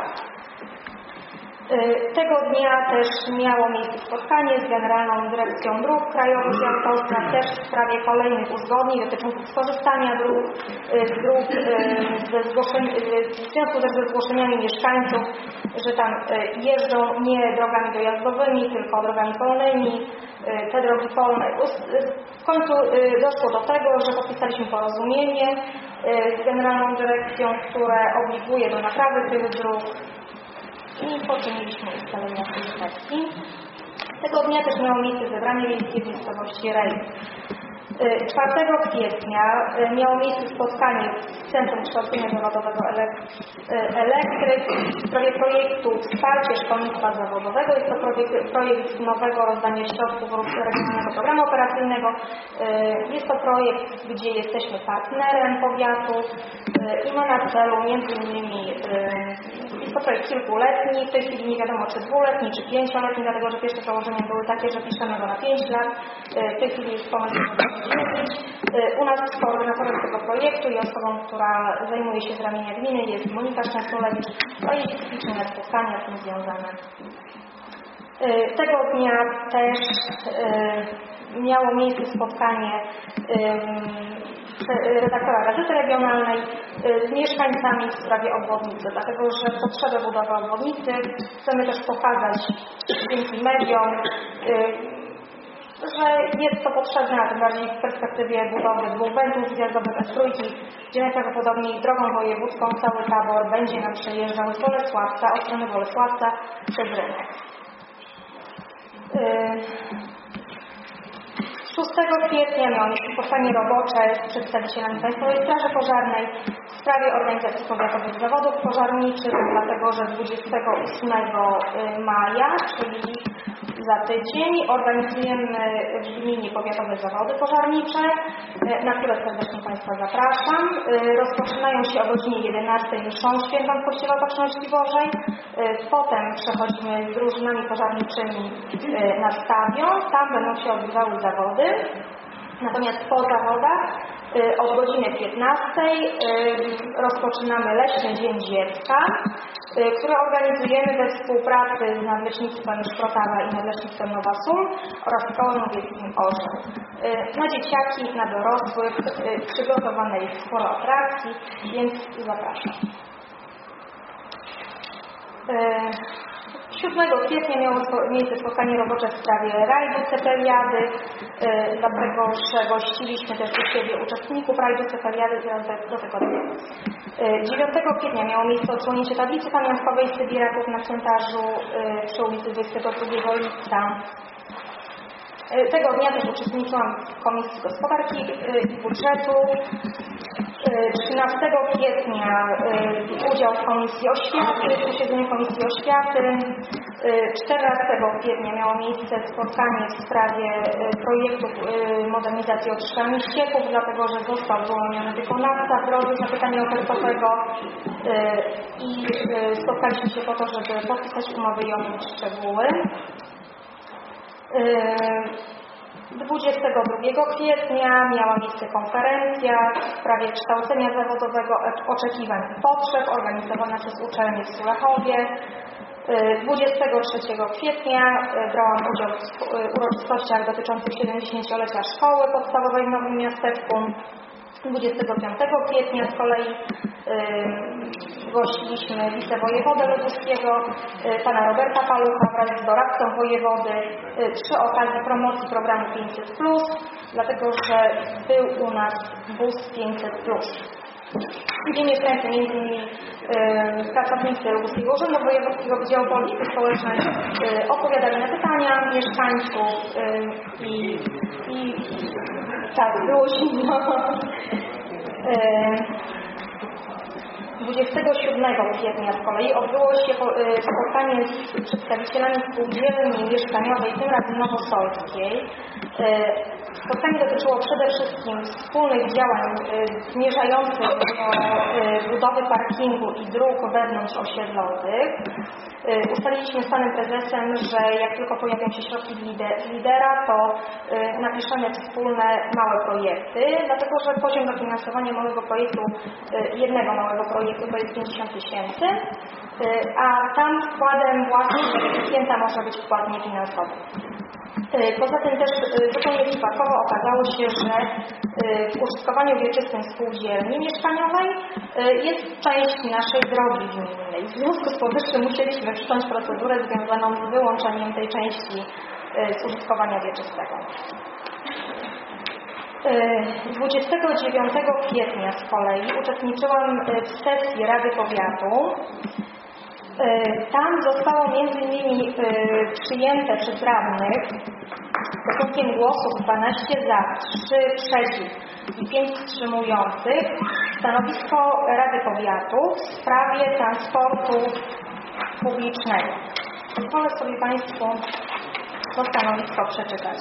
G: Tego dnia też miało miejsce spotkanie z Generalną Dyrekcją Dróg Krajowych i Autostrad też w sprawie kolejnych uzgodnień dotyczących skorzystania dróg, dróg ze zgłoszeń, w związku też ze zgłoszeniami mieszkańców, że tam jeżdżą nie drogami dojazdowymi, tylko drogami polnymi. Te drogi polne. W końcu doszło do tego, że podpisaliśmy porozumienie z Generalną Dyrekcją, które obliguje do naprawy tych dróg. I poczyniliśmy ustalenia tej kwestii. Tego dnia też miało miejsce zebranie wiejskie w miejscowości Rej. czwartego kwietnia miało miejsce spotkanie w Centrum Kształcenia Zawodowego Elektryk w sprawie projektu Wsparcie Szkolnictwa Zawodowego. Jest to projekt, projekt nowego rozdania środków Regionalnego Programu Operacyjnego. Jest to projekt, gdzie jesteśmy partnerem powiatu i ma na celu między innymi, jest to projekt kilkuletni, w tej chwili nie wiadomo czy dwuletni, czy pięcioletni, dlatego że pierwsze założenia były takie, że piszemy go na pięć lat. W tej chwili jest pomysł u nas koordynatorem tego projektu i osobą, która zajmuje się z ramienia gminy jest Monika Szczęsnulewicz. To jest cykliczne spotkania z tym związane. Tego dnia też miało miejsce spotkanie redaktora Gazety Regionalnej z mieszkańcami w sprawie obwodnicy, dlatego że potrzebę budowy obwodnicy chcemy też pokazać dzięki mediom, że jest to potrzebne, a tym bardziej w perspektywie budowy dwóch węzłów zjazdowych S trójki, gdzie najprawdopodobniej drogą wojewódzką cały tabor będzie nam przejeżdżał z Bolesławca, od strony Bolesławca przez rynek. szóstego kwietnia miało miejsce spotkanie robocze z przedstawicielami Państwowej Straży Pożarnej w sprawie organizacji powiatowych zawodów pożarniczych, dlatego że dwudziestego ósmego maja, czyli za tydzień, organizujemy w gminie powiatowe zawody pożarnicze, na które serdecznie Państwa zapraszam. Rozpoczynają się o godzinie jedenastej mszą świętą w Kościele Opatrzności Bożej. Potem przechodzimy z drużynami pożarniczymi na stadion. Tam będą się odbywały zawody. Natomiast po zawodach y, od godziny piętnastej y, rozpoczynamy Leśny Dzień Dziecka, y, który organizujemy we współpracy z Nadleśnictwem Szprotawa i Nadleśnictwem Nowa Sól oraz Kołem Łowieckim Orzeł. Y, na dzieciaki, na dorosłych y, przygotowane jest sporo atrakcji, więc zapraszam. Y, siódmego kwietnia miało miejsce spotkanie robocze w sprawie rajdu Cepeliady, yy, dlatego że gościliśmy też u siebie uczestników rajdu Cepeliady, zaraz do tego dojdę. Yy, dziewiątego kwietnia miało miejsce odsłonięcie tablicy pamiątkowej Sybiraków na cmentarzu yy, przy ulicy dwudziestego drugiego lipca. Yy, tego dnia też uczestniczyłam w Komisji Gospodarki yy, i Budżetu. trzynastego kwietnia y, udział w Komisji Oświaty, posiedzeniu Komisji Oświaty. Y, czternastego kwietnia miało miejsce spotkanie w sprawie y, projektów y, modernizacji oczyszczalni ścieków, dlatego że został wyłoniony wykonawca w drodze zapytania ofertowego y, i y, spotkaliśmy się po to, żeby podpisać umowy i omówić szczegóły. Y, dwudziestego drugiego kwietnia miała miejsce konferencja w sprawie kształcenia zawodowego, oczekiwań i potrzeb, organizowana przez uczelnię w Sulechowie. dwudziestego trzeciego kwietnia brałam udział w uroczystościach dotyczących siedemdziesięciolecia szkoły podstawowej w Nowym Miasteczku. dwudziestego piątego kwietnia z kolei yy, gościliśmy wicewojewodę lubuskiego, yy, pana Roberta Palucha wraz z doradcą wojewody yy, przy okazji promocji programu pięćset plus, dlatego że był u nas bus pięćset plus. Gdzie mieszkańcy, między innymi yy, pracownicy Lubuskiego Urzędu Wojewódzkiego Wydziału Polityki Społecznej yy, odpowiadali na pytania mieszkańców yy, i, i tak, było zimno. dwudziestego siódmego kwietnia z kolei odbyło się spotkanie z przedstawicielami spółdzielni mieszkaniowej, tym razem nowosolskiej. Spotkanie dotyczyło przede wszystkim wspólnych działań zmierzających do budowy parkingu i dróg wewnątrzosiedlowych. Ustaliliśmy z panem prezesem, że jak tylko pojawią się środki z lidera, to napiszemy wspólne małe projekty, dlatego że poziom dofinansowania małego projektu, jednego małego projektu to jest pięćdziesiąt tysięcy, a tam wkładem własnym beneficjenta może być wkład niefinansowy. Poza tym też zupełnie przypadkowo okazało się, że w użytkowaniu wieczystym spółdzielni mieszkaniowej jest część naszej drogi gminnej. W związku z powyższym musieliśmy wszcząć procedurę związaną z wyłączeniem tej części z użytkowania wieczystego. dwudziestego dziewiątego kwietnia z kolei uczestniczyłam w sesji Rady Powiatu. Tam zostało między innymi przyjęte przez radnych stosunkiem głosów dwanaście za, trzy przeciw i pięć wstrzymujących stanowisko Rady Powiatu w sprawie transportu publicznego. Pozwolę sobie Państwu to stanowisko przeczytać.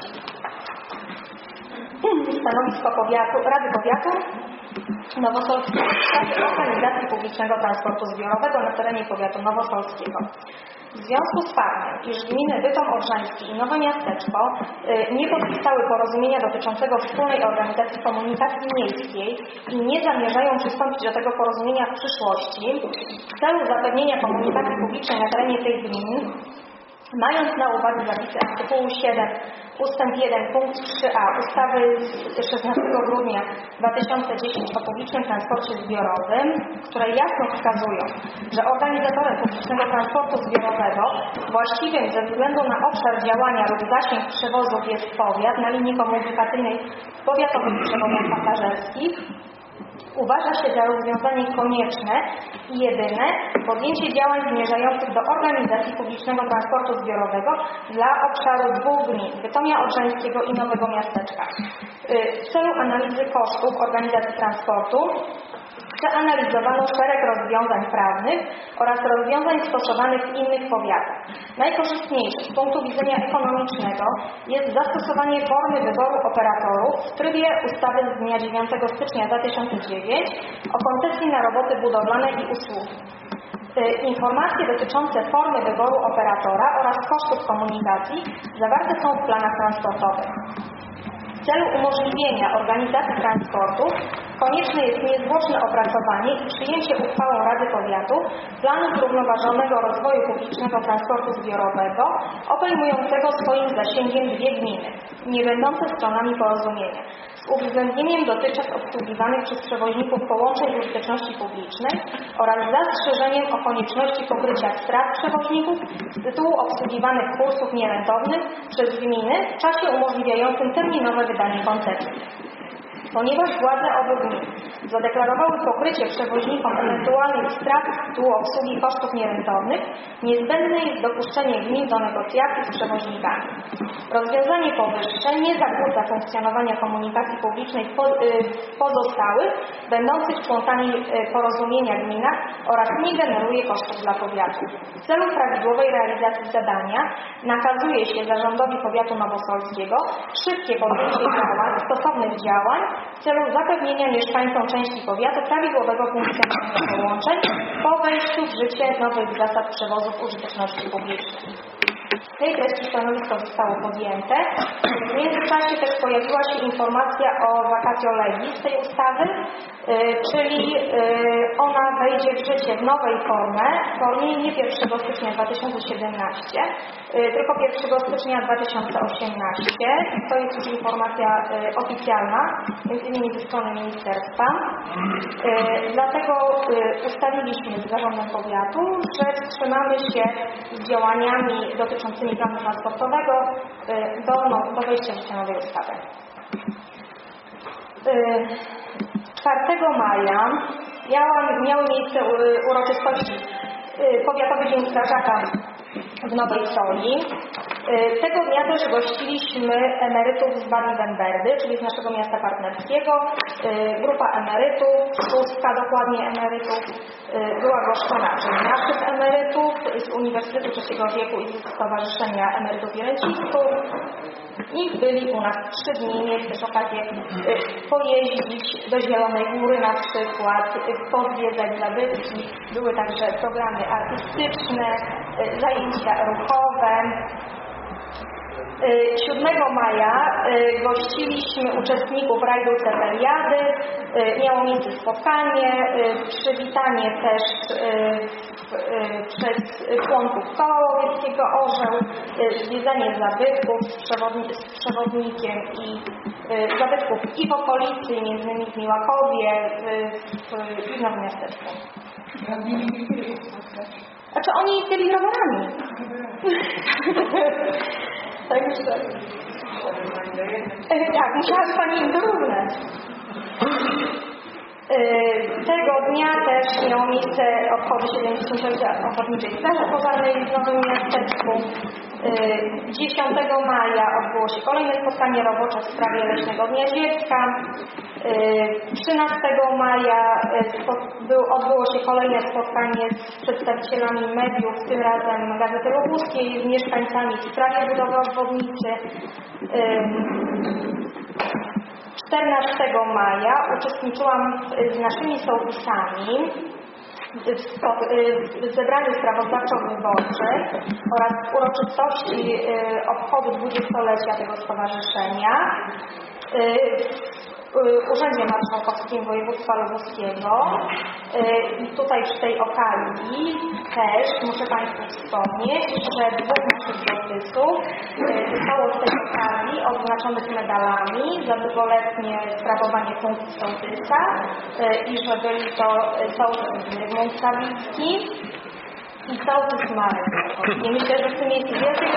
G: Stanowisko powiatu, Rady Powiatu Nowosolskiego w sprawie organizacji publicznego transportu zbiorowego na terenie powiatu nowosolskiego. W związku z faktem, iż gminy Bytom Odrzański i Nowe Miasteczko y, nie podpisały porozumienia dotyczącego wspólnej organizacji komunikacji miejskiej i nie zamierzają przystąpić do tego porozumienia w przyszłości, w celu zapewnienia komunikacji publicznej na terenie tych gmin, mając na uwadze zapisy artykułu siedem ustęp jeden punkt trzy a ustawy z szesnastego grudnia dwa tysiące dziesiątego o publicznym transporcie zbiorowym, które jasno wskazują, że organizatorem publicznego transportu zbiorowego właściwym ze względu na obszar działania lub zasięg przewozów jest powiat na linii komunikacyjnej powiatowych przewozów pasażerskich, uważa się za rozwiązanie konieczne i jedyne podjęcie działań zmierzających do organizacji publicznego transportu zbiorowego dla obszaru dwóch gmin, Bytomia Odrzańskiego i Nowego Miasteczka. W celu analizy kosztów organizacji transportu przeanalizowano szereg rozwiązań prawnych oraz rozwiązań stosowanych w innych powiatach. Najkorzystniejsze z punktu widzenia ekonomicznego jest zastosowanie formy wyboru operatorów w trybie ustawy z dnia dziewiątego stycznia dwa tysiące dziewiątego o koncesji na roboty budowlane i usługi. Informacje dotyczące formy wyboru operatora oraz kosztów komunikacji zawarte są w planach transportowych. W celu umożliwienia organizacji transportu konieczne jest niezwłoczne opracowanie i przyjęcie uchwałą Rady Powiatu planu zrównoważonego rozwoju publicznego transportu zbiorowego obejmującego swoim zasięgiem dwie gminy, nie będące stronami porozumienia, z uwzględnieniem dotychczas obsługiwanych przez przewoźników połączeń użyteczności publicznej oraz zastrzeżeniem o konieczności pokrycia strat przewoźników z tytułu obsługiwanych kursów nierentownych przez gminy w czasie umożliwiającym terminowe wydanie koncesji. Ponieważ władze obu gmin zadeklarowały pokrycie przewoźnikom ewentualnych strat z tytułu obsługi kosztów nierentownych, niezbędne jest dopuszczenie gmin do negocjacji z przewoźnikami. Rozwiązanie powyższe nie zakłóca funkcjonowania komunikacji publicznej w pozostałych, będących członkami porozumienia gminach oraz nie generuje kosztów dla powiatu. W celu prawidłowej realizacji zadania nakazuje się Zarządowi Powiatu Nowosolskiego szybkie podjęcie działań, stosownych działań w celu zapewnienia mieszkańcom części powiatu prawidłowego funkcjonowania połączeń po wejściu w życie nowych zasad przewozów użyteczności publicznej. W tej treści stanowisko zostało podjęte. W międzyczasie też pojawiła się informacja o vacatio legis tej ustawy, czyli ona wejdzie w życie w nowej formie, formie nie pierwszego stycznia dwa tysiące siedemnastego, tylko pierwszego stycznia dwa tysiące osiemnastego. To jest już informacja oficjalna, między innymi ze strony ministerstwa. Dlatego ustaliliśmy z Zarządem Powiatu, że wstrzymamy się z działaniami dotyczącymi planu transportowego do, no, do wejścia w życie nowej ustawy. czwartego maja miała, miały miejsce uroczystości Powiatowy Dzień Strażaka w Nowej Soli. Tego dnia też gościliśmy emerytów z Baden-Württembergy, czyli z naszego miasta partnerskiego. Grupa emerytów, szóstka dokładnie emerytów, była goszczona przez naszych emerytów z Uniwersytetu Trzeciego Wieku i z Stowarzyszenia Emerytów i Rencistów. I byli u nas trzy dni, mieli też okazję pojeździć do Zielonej Góry na przykład, pozwiedzać zabytki. Były także programy artystyczne, zajęcia ruchowe. siódmego maja gościliśmy uczestników rajdu Cepeliady. Miało miejsce spotkanie, przywitanie też przez członków Koła Łowieckiego Orzeł, zwiedzanie zabytków z, przewodni z przewodnikiem i zabytków i w okolicy, między innymi w Miłakowie i w Nowym Miasteczku. Znaczy oni byli rowerami. Także tak, musiała Pani im dorównać. Tego dnia też miało miejsce obchody siedemdziesięciolecia Ochotniczej Straży Pożarnej w Nowym Miasteczku. dziesiątego maja odbyło się kolejne spotkanie robocze w sprawie Leśnego Dnia Dziecka. trzynastego maja odbyło się kolejne spotkanie z przedstawicielami mediów, tym razem Gazety Lubuskiej, z mieszkańcami w sprawie budowy obwodnicy. czternastego maja uczestniczyłam z naszymi sołtysami w zebraniu sprawozdawczo-wyborczych oraz w uroczystości obchodu dwudziestolecia tego stowarzyszenia w Urzędzie Marszałkowskim Województwa Lubuskiego. I tutaj przy tej okazji też muszę Państwu wspomnieć, że dwóch naszych sołtysów zostało z tej okazji odznaczonych medalami za długoletnie sprawowanie funkcji sołtysa i że byli to sołtys Zygmunt Sawicki i sołtys Marek. I myślę, że w tym miejscu więcej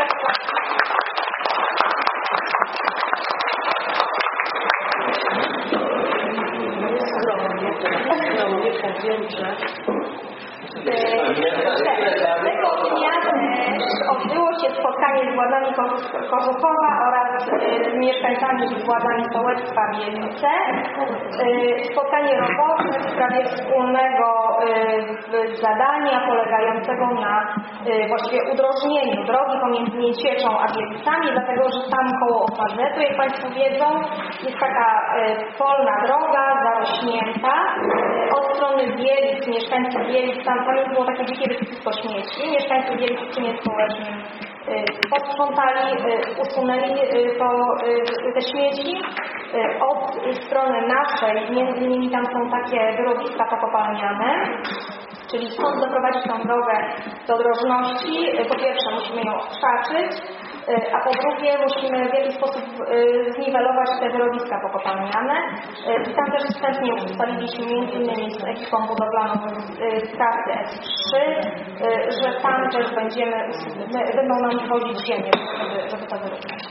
G: Tego dnia też odbyło się spotkanie z władzami Korzuchowa oraz z mieszkańcami i władzami sołectwa Wielice. Spotkanie robocze w sprawie wspólnego zadania polegającego na właściwie udrożnieniu drogi pomiędzy Niecieczą a Wielicami, dlatego że tam koło Opazetu, jak Państwo wiedzą, jest taka polna droga zarośnięta. Od strony Wielic, mieszkańcy Wielic, tam, tam było takie dzikie wysypisko śmieci. Mieszkańcy Wielic w czynie społecznym posprzątali, usunęli to, te śmieci. Od strony naszej, między innymi tam są takie wyrobiska pokopalniane, czyli skąd doprowadzić tą drogę do drożności. Po pierwsze musimy ją odkrzaczyć, a po drugie musimy w jakiś sposób zniwelować te wyrobiska pokopalniane. Tam też wstępnie ustaliliśmy między innymi z ekipą budowlaną z trasy S trzy, że tam też będziemy, będą nam wozić ziemię, żeby, żeby to wyrównać.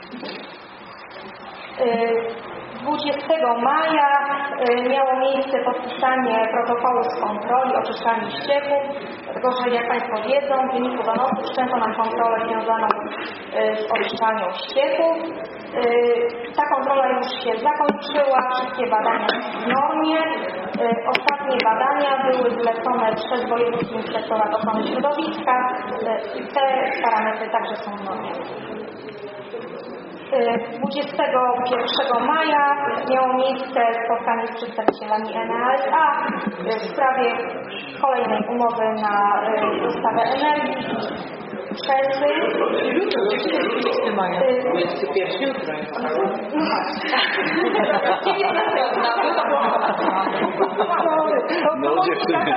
G: dwudziestego maja miało miejsce podpisanie protokołu z kontroli oczyszczalni ścieków, dlatego że jak Państwo wiedzą, w wyniku donosów wszczęto nam kontrolę związaną z oczyszczalnią ścieków. Ta kontrola już się zakończyła, wszystkie badania w normie. Ostatnie badania były zlecone przez Wojewódzki Inspektorat Ochrony Środowiska i te parametry także są w normie. dwudziestego pierwszego maja miało miejsce spotkanie z przedstawicielami N A S A w sprawie kolejnej umowy na dostawę energii przez
B: dwudziestego maja. dwudziestego pierwszego jutro.
A: No dziewczyny.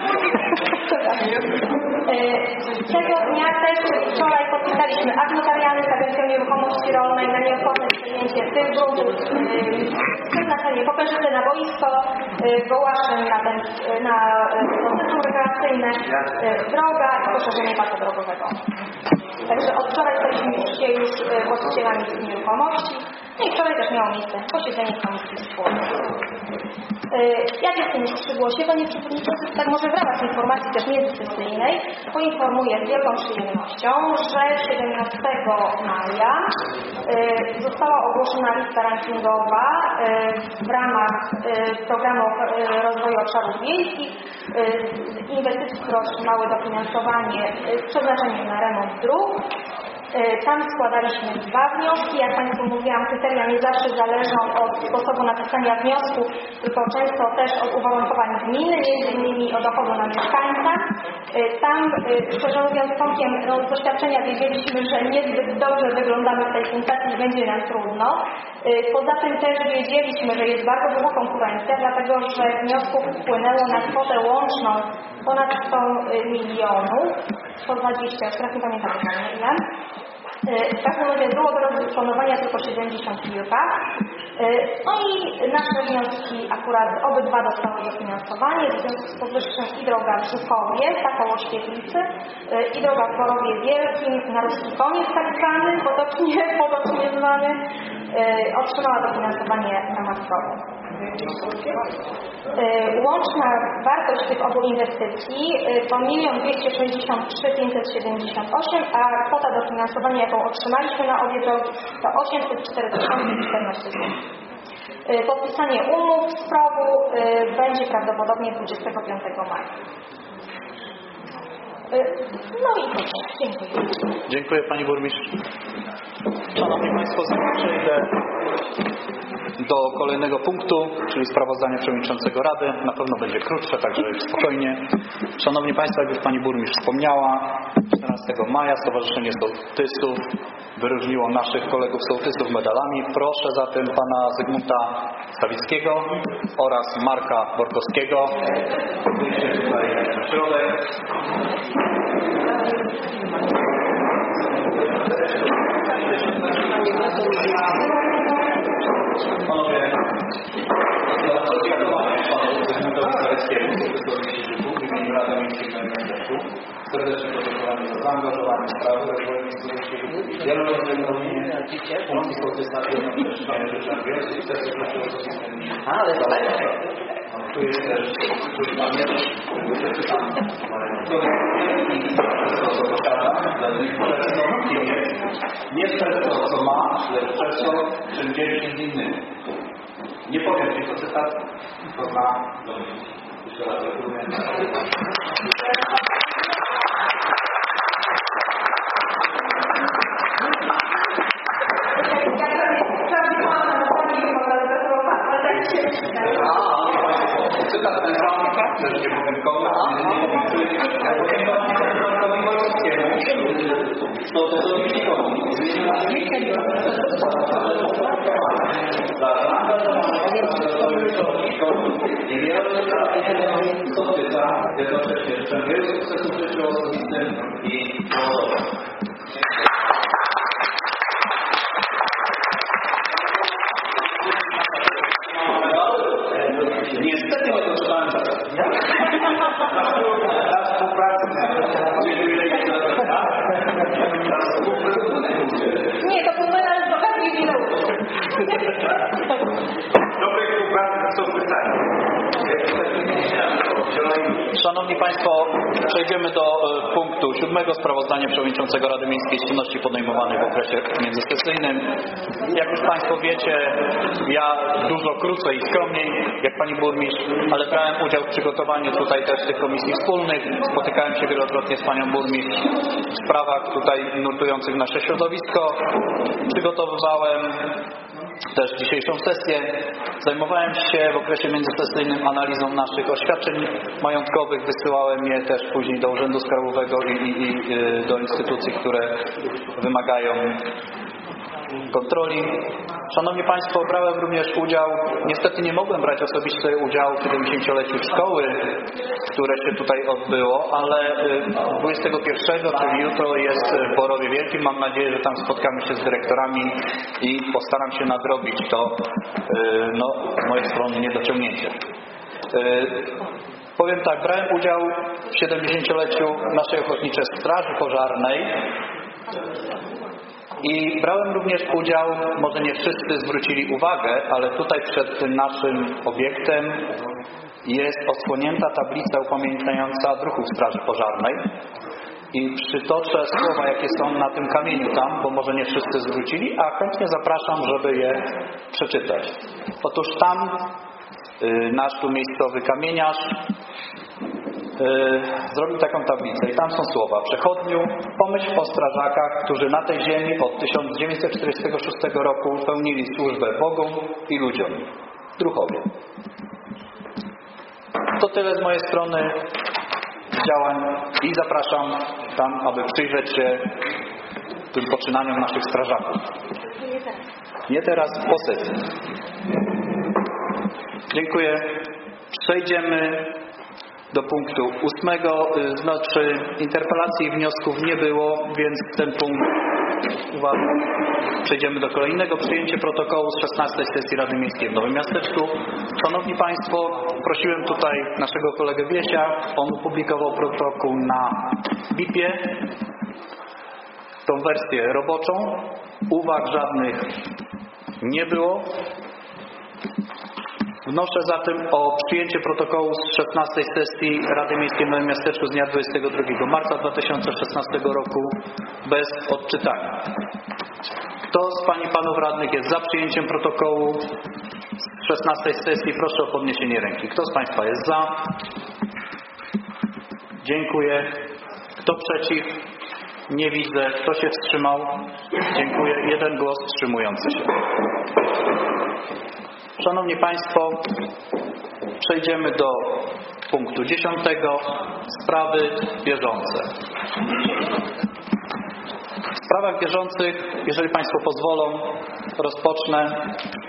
G: Tego dnia też wczoraj podpisaliśmy akt notarialny z Agencją Nieruchomości Rolnej na nieodpłatne przejęcie tych gruntów, przeznaczenie Popężyce na boisko, Gołaszyn na, ten, na centrum rekreacyjne, droga i poszerzenie pasu drogowego. Także od wczoraj staliśmy się już właścicielami tych nieruchomości. No i wczoraj też miało miejsce posiedzenie Komisji Wspólnej. Jak jestem już przy głosie, Panie Przewodniczący, tak może w ramach informacji też międzysesyjnej poinformuję z wielką przyjemnością, że siedemnastego maja została ogłoszona lista rankingowa w ramach programu rozwoju obszarów wiejskich inwestycji, które otrzymały dofinansowanie z przeznaczeniem na remont dróg. Tam składaliśmy dwa wnioski. Jak Państwu mówiłam, kryteria nie zawsze zależą od sposobu napisania wniosku, tylko często też od uwarunkowań gminy, między innymi od dochodu na mieszkańca. Tam, szczerze mówiąc, Tomkiem no, z doświadczenia wiedzieliśmy, że niezbyt dobrze wyglądamy w tej punktacji i będzie nam trudno. Poza tym też wiedzieliśmy, że jest bardzo duża konkurencja, dlatego że wniosków wpłynęło na kwotę łączną ponad sto milionów, sto dwadzieścia, już teraz nie pamiętam ile. W każdym razie było do rozdysponowania tylko siedemdziesiąt kilka. No i nasze wnioski akurat obydwa dostały dofinansowanie. W związku z powyższym i droga w Żukowie, ta koło Świetlicy, i droga w Borowie Wielkim, na Ruski Koniec tak zwany, potocznie, potocznie zwany, otrzymała dofinansowanie ramówkowe. Łączna wartość tych obu inwestycji to milion dwieście sześćdziesiąt trzy tysiące pięćset siedemdziesiąt osiem, a kwota dofinansowania, jaką otrzymaliśmy na obie drogi, to osiemset cztery tysiące czternaście złotych. Podpisanie umów z P R O W-u będzie prawdopodobnie dwudziestego piątego maja. No i dziękuję.
A: Dziękuję Pani Burmistrz. Szanowni Państwo, zanim przejdę do kolejnego punktu, czyli sprawozdania Przewodniczącego Rady. Na pewno będzie krótsze, także spokojnie. Szanowni Państwo, jak już Pani Burmistrz wspomniała, czternastego maja Stowarzyszenie Sołtysów wyróżniło naszych kolegów sołtysów medalami. Proszę zatem Pana Zygmunta Stawickiego oraz Marka Borkowskiego. Wyjście tutaj na środek. Panowie, podziękowanie Panu Zygmuntowi Stawickiemu, sołtysowi Siedlcu, w imieniu Rady Miejskiej Gminy Gdańsku. Serdecznie podziękowanie za zaangażowanie w sprawy rozwoju miejscowości. Wieloletnie funkcji sołtysa jednocześnie życzę wielkiej sukcesów na przewodniczącym. Ale tu jest też pamięć, przeczytam kim jest. Nie przez to, co ma, lecz przez to, czym dzieli się z innymi. Nie powiem Ci, co cytat, to zna do mnie. Jeszcze raz gratuluję. Cytat ten sam, też nie powiem komu, ja powiem Panu Markowi Wojewódzkiemu, to to do Michikowi. Zdobyta jednocześnie życzę wielu sukcesów w życiu osobistym i zawodowym. Niestety nie dotrzymałem czasu. Na współpracę
G: Nie, to był medal z bogatej jubileusz.
F: Dobrej współpracy są pytania.
A: Szanowni Państwo, przejdziemy do e, punktu siódmego. Sprawozdanie Przewodniczącego Rady Miejskiej z czynności podejmowanych w okresie międzysesyjnym. Jak już Państwo wiecie, ja dużo krócej i skromniej, jak Pani Burmistrz, ale brałem udział w przygotowaniu tutaj też tych komisji wspólnych. Spotykałem się wielokrotnie z Panią Burmistrz w sprawach tutaj nurtujących nasze środowisko. Przygotowywałem też dzisiejszą sesję. Zajmowałem się w okresie międzysesyjnym analizą naszych oświadczeń majątkowych. Wysyłałem je też później do Urzędu Skarbowego i, i, i do instytucji, które wymagają kontroli. Szanowni Państwo, brałem również udział, niestety nie mogłem brać osobiście udziału w siedemdziesięcioleciu szkoły, które się tutaj odbyło, ale dwudziestego pierwszego, czyli jutro, jest w Borowie Wielkim. Mam nadzieję, że tam spotkamy się z dyrektorami i postaram się nadrobić to, no, z mojej strony niedociągnięcie. Powiem tak, brałem udział w siedemdziesięcioleciu naszej Ochotniczej Straży Pożarnej. I brałem również udział, może nie wszyscy zwrócili uwagę, ale tutaj przed tym naszym obiektem jest odsłonięta tablica upamiętniająca druhów Straży Pożarnej. I przytoczę słowa, jakie są na tym kamieniu tam, bo może nie wszyscy zwrócili, a chętnie zapraszam, żeby je przeczytać. Otóż tam y, nasz tu miejscowy kamieniarz Yy, zrobił taką tablicę i tam są słowa: przechodniu, pomyśl o strażakach, którzy na tej ziemi od tysiąc dziewięćset czterdziestego szóstego roku pełnili służbę Bogu i ludziom. Druhowie. To tyle z mojej strony działań i zapraszam tam, aby przyjrzeć się tym poczynaniom naszych strażaków. Nie teraz, po sesji. Dziękuję. Przejdziemy do punktu ósmego, znaczy interpelacji i wniosków nie było, więc ten punkt uważam. Przejdziemy do kolejnego. Przyjęcie protokołu z szesnastej sesji Rady Miejskiej w Nowym Miasteczku. Szanowni Państwo, prosiłem tutaj naszego kolegę Wiesia, on opublikował protokół na B I P-ie, tą wersję roboczą. Uwag żadnych nie było. Wnoszę zatem o przyjęcie protokołu z szesnastej sesji Rady Miejskiej w Nowym Miasteczku z dnia dwudziestego drugiego marca dwa tysiące szesnastego roku bez odczytania. Kto z Pań i Panów Radnych jest za przyjęciem protokołu z szesnastej sesji? Proszę o podniesienie ręki. Kto z Państwa jest za? Dziękuję. Kto przeciw? Nie widzę. Kto się wstrzymał? Dziękuję. Jeden głos wstrzymujący się. Szanowni Państwo, przejdziemy do punktu dziesiątego. Sprawy bieżące. W sprawach bieżących, jeżeli Państwo pozwolą, rozpocznę.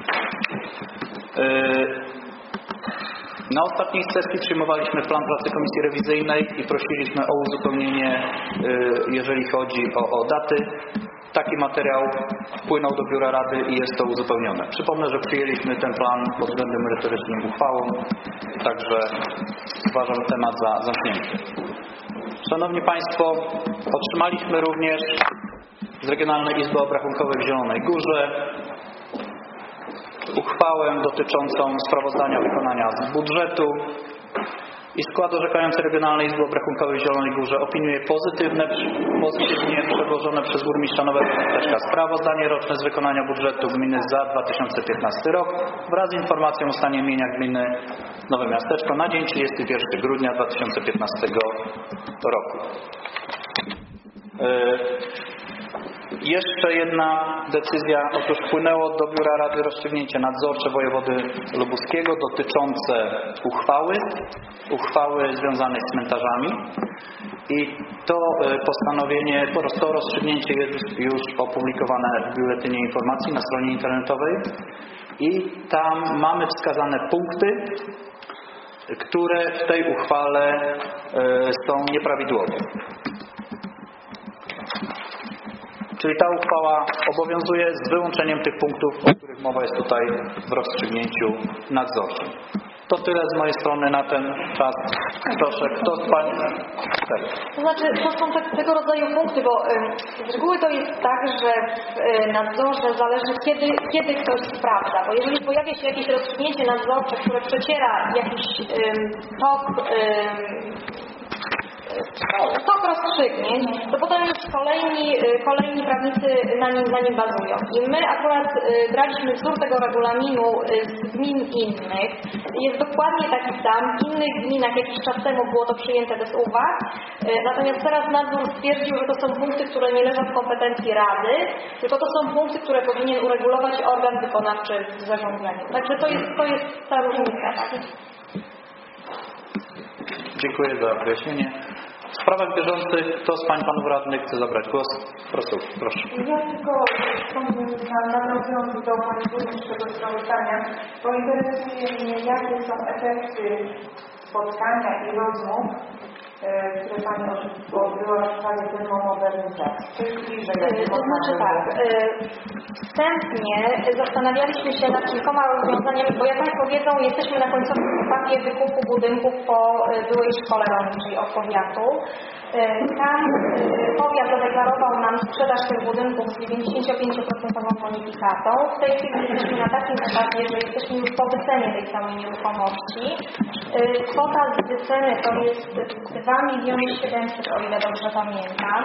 A: Na ostatniej sesji przyjmowaliśmy plan pracy Komisji Rewizyjnej i prosiliśmy o uzupełnienie, jeżeli chodzi o, o daty. Taki materiał wpłynął do Biura Rady i jest to uzupełnione. Przypomnę, że przyjęliśmy ten plan pod względem merytorycznym uchwałą, także uważam temat za zamknięty. Szanowni Państwo, otrzymaliśmy również z Regionalnej Izby Obrachunkowej w Zielonej Górze uchwałę dotyczącą sprawozdania wykonania z budżetu. I skład orzekający Regionalnej Izby Obrachunkowej w Zielonej Górze opiniuje pozytywne, pozytywnie przedłożone przez burmistrza Nowego Miasteczka sprawozdanie roczne z wykonania budżetu gminy za dwa tysiące piętnasty rok wraz z informacją o stanie mienia gminy Nowe Miasteczko na dzień trzydziestego pierwszego grudnia dwa tysiące piętnastego roku. Yy. Jeszcze jedna decyzja. Otóż wpłynęło do Biura Rady rozstrzygnięcie nadzorcze wojewody lubuskiego dotyczące uchwały, uchwały związanej z cmentarzami. I to postanowienie, to rozstrzygnięcie jest już opublikowane w Biuletynie Informacji na stronie internetowej i tam mamy wskazane punkty, które w tej uchwale są nieprawidłowe. Czyli ta uchwała obowiązuje z wyłączeniem tych punktów, o których mowa jest tutaj w rozstrzygnięciu nadzorczym. To tyle z mojej strony na ten czas. Proszę, kto z Pań?
G: To znaczy, to są te, tego rodzaju punkty, bo y, z reguły to jest tak, że w y, nadzorze zależy kiedy, kiedy ktoś sprawdza, bo jeżeli pojawia się jakieś rozstrzygnięcie nadzorcze, które przeciera jakiś y, tok y, tok rozstrzygnięć, to potem już kolejni, kolejni prawnicy na nim, na nim bazują. I my akurat braliśmy wzór tego regulaminu z gmin innych. Jest dokładnie taki sam. W innych gminach jakiś czas temu było to przyjęte bez uwag. Natomiast teraz nadzór stwierdził, że to są punkty, które nie leżą w kompetencji Rady, tylko to są punkty, które powinien uregulować organ wykonawczy w zarządzaniu. Także to jest, to jest ta różnica. Tak?
A: Dziękuję za wyjaśnienie. W sprawach bieżących kto z Pań Panów Radnych chce zabrać głos? Proszę. proszę.
B: Ja tylko nawiązując do Pani Burmistrzego sprawozdania, bo interesuje mnie, jakie są efekty spotkania i rozmów, które Pani odbyła w sprawie termomodernizacji.
G: To znaczy tak, wstępnie zastanawialiśmy się nad kilkoma rozwiązaniami, bo jak Państwo wiedzą, jesteśmy na końcowym etapie wykupu budynków po byłej szkole rolniczej od powiatu. Tam powiat zadeklarował nam sprzedaż tych budynków z dziewięćdziesięciopięcioprocentową bonifikatą. W tej chwili jesteśmy na takim etapie, że jesteśmy już po wycenie tej całej nieruchomości. Kwota z wyceny to jest dwa miliony siedemset, o ile dobrze pamiętam.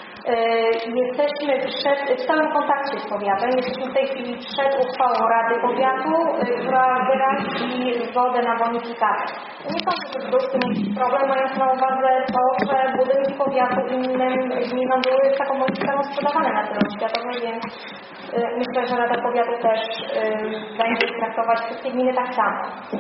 G: Jesteśmy przed, w samym kontakcie z powiatem, jesteśmy w tej chwili przed uchwałą Rady Powiatu, która wyrazi zgodę na bonifikatę. Nie sądzę, że był z tym jakiś problem, mając na uwadze to, że budynki powiatu innym gminom były z taką bonifikatą sprzedawane na terenie światowym, więc myślę, że Rada Powiatu też będzie traktować wszystkie gminy tak samo.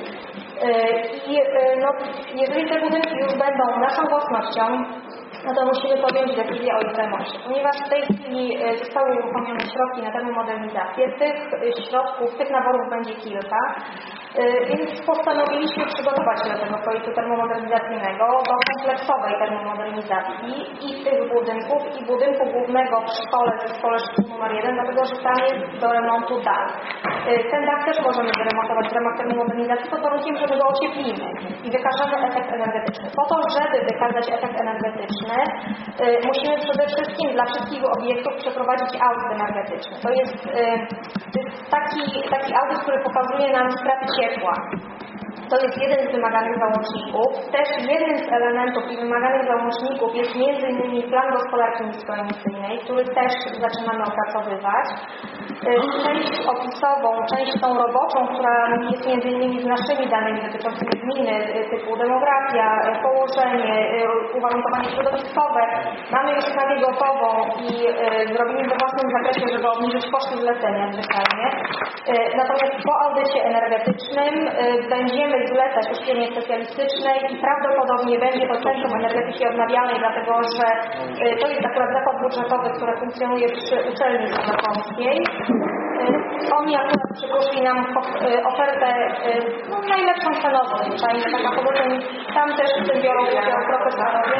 G: I no, jeżeli te budynki już będą naszą własnością, no to musimy podjąć decyzję o ich remoncie. Ponieważ w tej chwili zostały uruchomione środki na termomodernizację, tych środków, tych naborów będzie kilka, więc postanowiliśmy przygotować się do tego projektu termomodernizacyjnego, do kompleksowej termomodernizacji i tych budynków, i budynku głównego w szkole, w szkole szkół numer jeden, dlatego że tam jest do remontu dach. Ten dach też możemy wyremontować w ramach termomodernizacji pod warunkiem, że my go ocieplimy i wykażemy efekt energetyczny. Po to, żeby wykazać efekt energetyczny, musimy przede wszystkim dla wszystkich obiektów przeprowadzić audyt energetyczny. To jest taki, taki audyt, który pokazuje nam straty ciepła. To jest jeden z wymaganych załączników. Też jednym z elementów i wymaganych załączników jest między innymi plan gospodarki niskoemisyjnej, który też zaczynamy opracowywać. Część opisową, część tą roboczą, która jest między innymi z naszymi danymi dotyczącymi gminy, typu demografia, położenie, uwarunkowanie środowiskowe, mamy już prawie gotową i zrobimy we własnym zakresie, żeby obniżyć koszty zlecenia zwyczajnie. Natomiast po audycie energetycznym będziemy zlecać u firmie specjalistycznej i prawdopodobnie będzie to Centrum Energetyki Odnawialnej, dlatego że to jest akurat zakład budżetowy, który funkcjonuje przy uczelni zachodniej. Oni akurat przygłosili nam ofertę no, najlepszą cenową, zwyczajnie taka pogoda. Tam też w tym biorą udział profesorowie.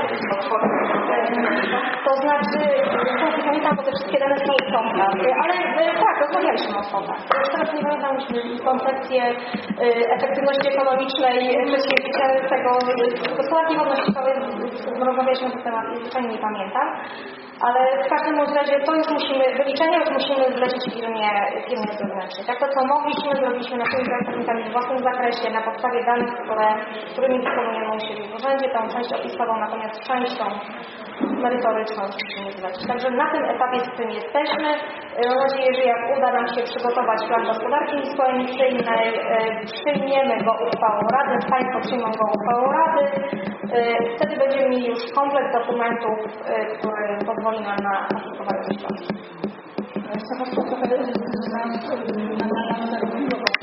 G: To znaczy, nie pamiętam, bo te wszystkie dane są w sądach, ale tak, rozmawialiśmy o sądach. Teraz nie pamiętam koncepcję efektywności ekonomicznej przedsiębiorstwa gospodarki wolnościowej, rozmawialiśmy na ten temat, zwyczajnie nie pamiętam. Ale w każdym razie to już musimy, wyliczenia już musimy zlecić firmie, firmie zewnętrznej. Tak to co mogliśmy, zrobiliśmy naszymi pracownikami w własnym zakresie, na podstawie danych, które, którymi dysponujemy u siebie w urzędzie, tą część opisową, natomiast część tą merytoryczną musimy zlecić. Także na tym etapie, z którym jesteśmy, mam nadzieję, że jak uda nam się przygotować plan gospodarki niskoemisyjnej, przyjmiemy go uchwałą Rady, Państwo przyjmą go uchwałą Rady, wtedy będziemy mieli już komplet dokumentów, który pozwoli nam na aplikowanie do środków.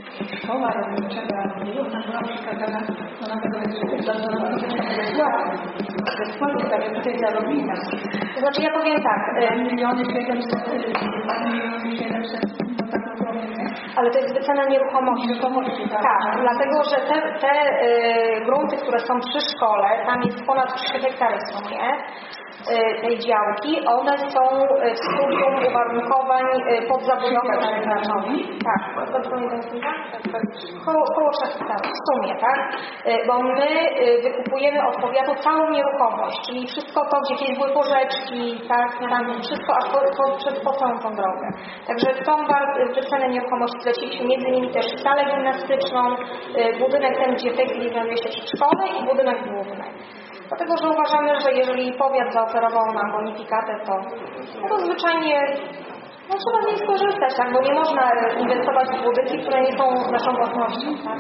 B: Szkoła rolnicza, nie była przekazana do nowego
H: tak jak tutaj zarobina.
G: To znaczy ja powiem tak,
H: dwa
G: y,
H: miliony siedemset, dwa miliony siedemset, no taką powiem, nie?
G: ale to jest wycena nieruchomości.
H: Nieruchomości, tak.
G: Tak, dlatego że te, te y, grunty, które są przy szkole, tam jest ponad trzy hektary w sumie y, tej działki, one są y, w studium uwarunkowań y, podzabudowych zaznaczonych. Tak, dobrze pamiętam, tak? Koło, koło trzech hektarów w sumie, tak? Y, bo my y, wykupujemy od powiatu całą nieruchomość, czyli wszystko to, gdzie kiedyś były porzeczki, tak? Tam wszystko aż po, po, przez po całą tą drogę. Także tą war- wycenę nieruchomości zleciliśmy między innymi też salę gimnastyczną, y, budynek ten, gdzie w tej chwili znajduje się przedszkole i budynek główny. Dlatego, że uważamy, że jeżeli powiat zaoferował nam bonifikatę, to, no to zwyczajnie no, trzeba z niej skorzystać, tak? Bo nie można inwestować w budynki, które nie są naszą własnością. Tak?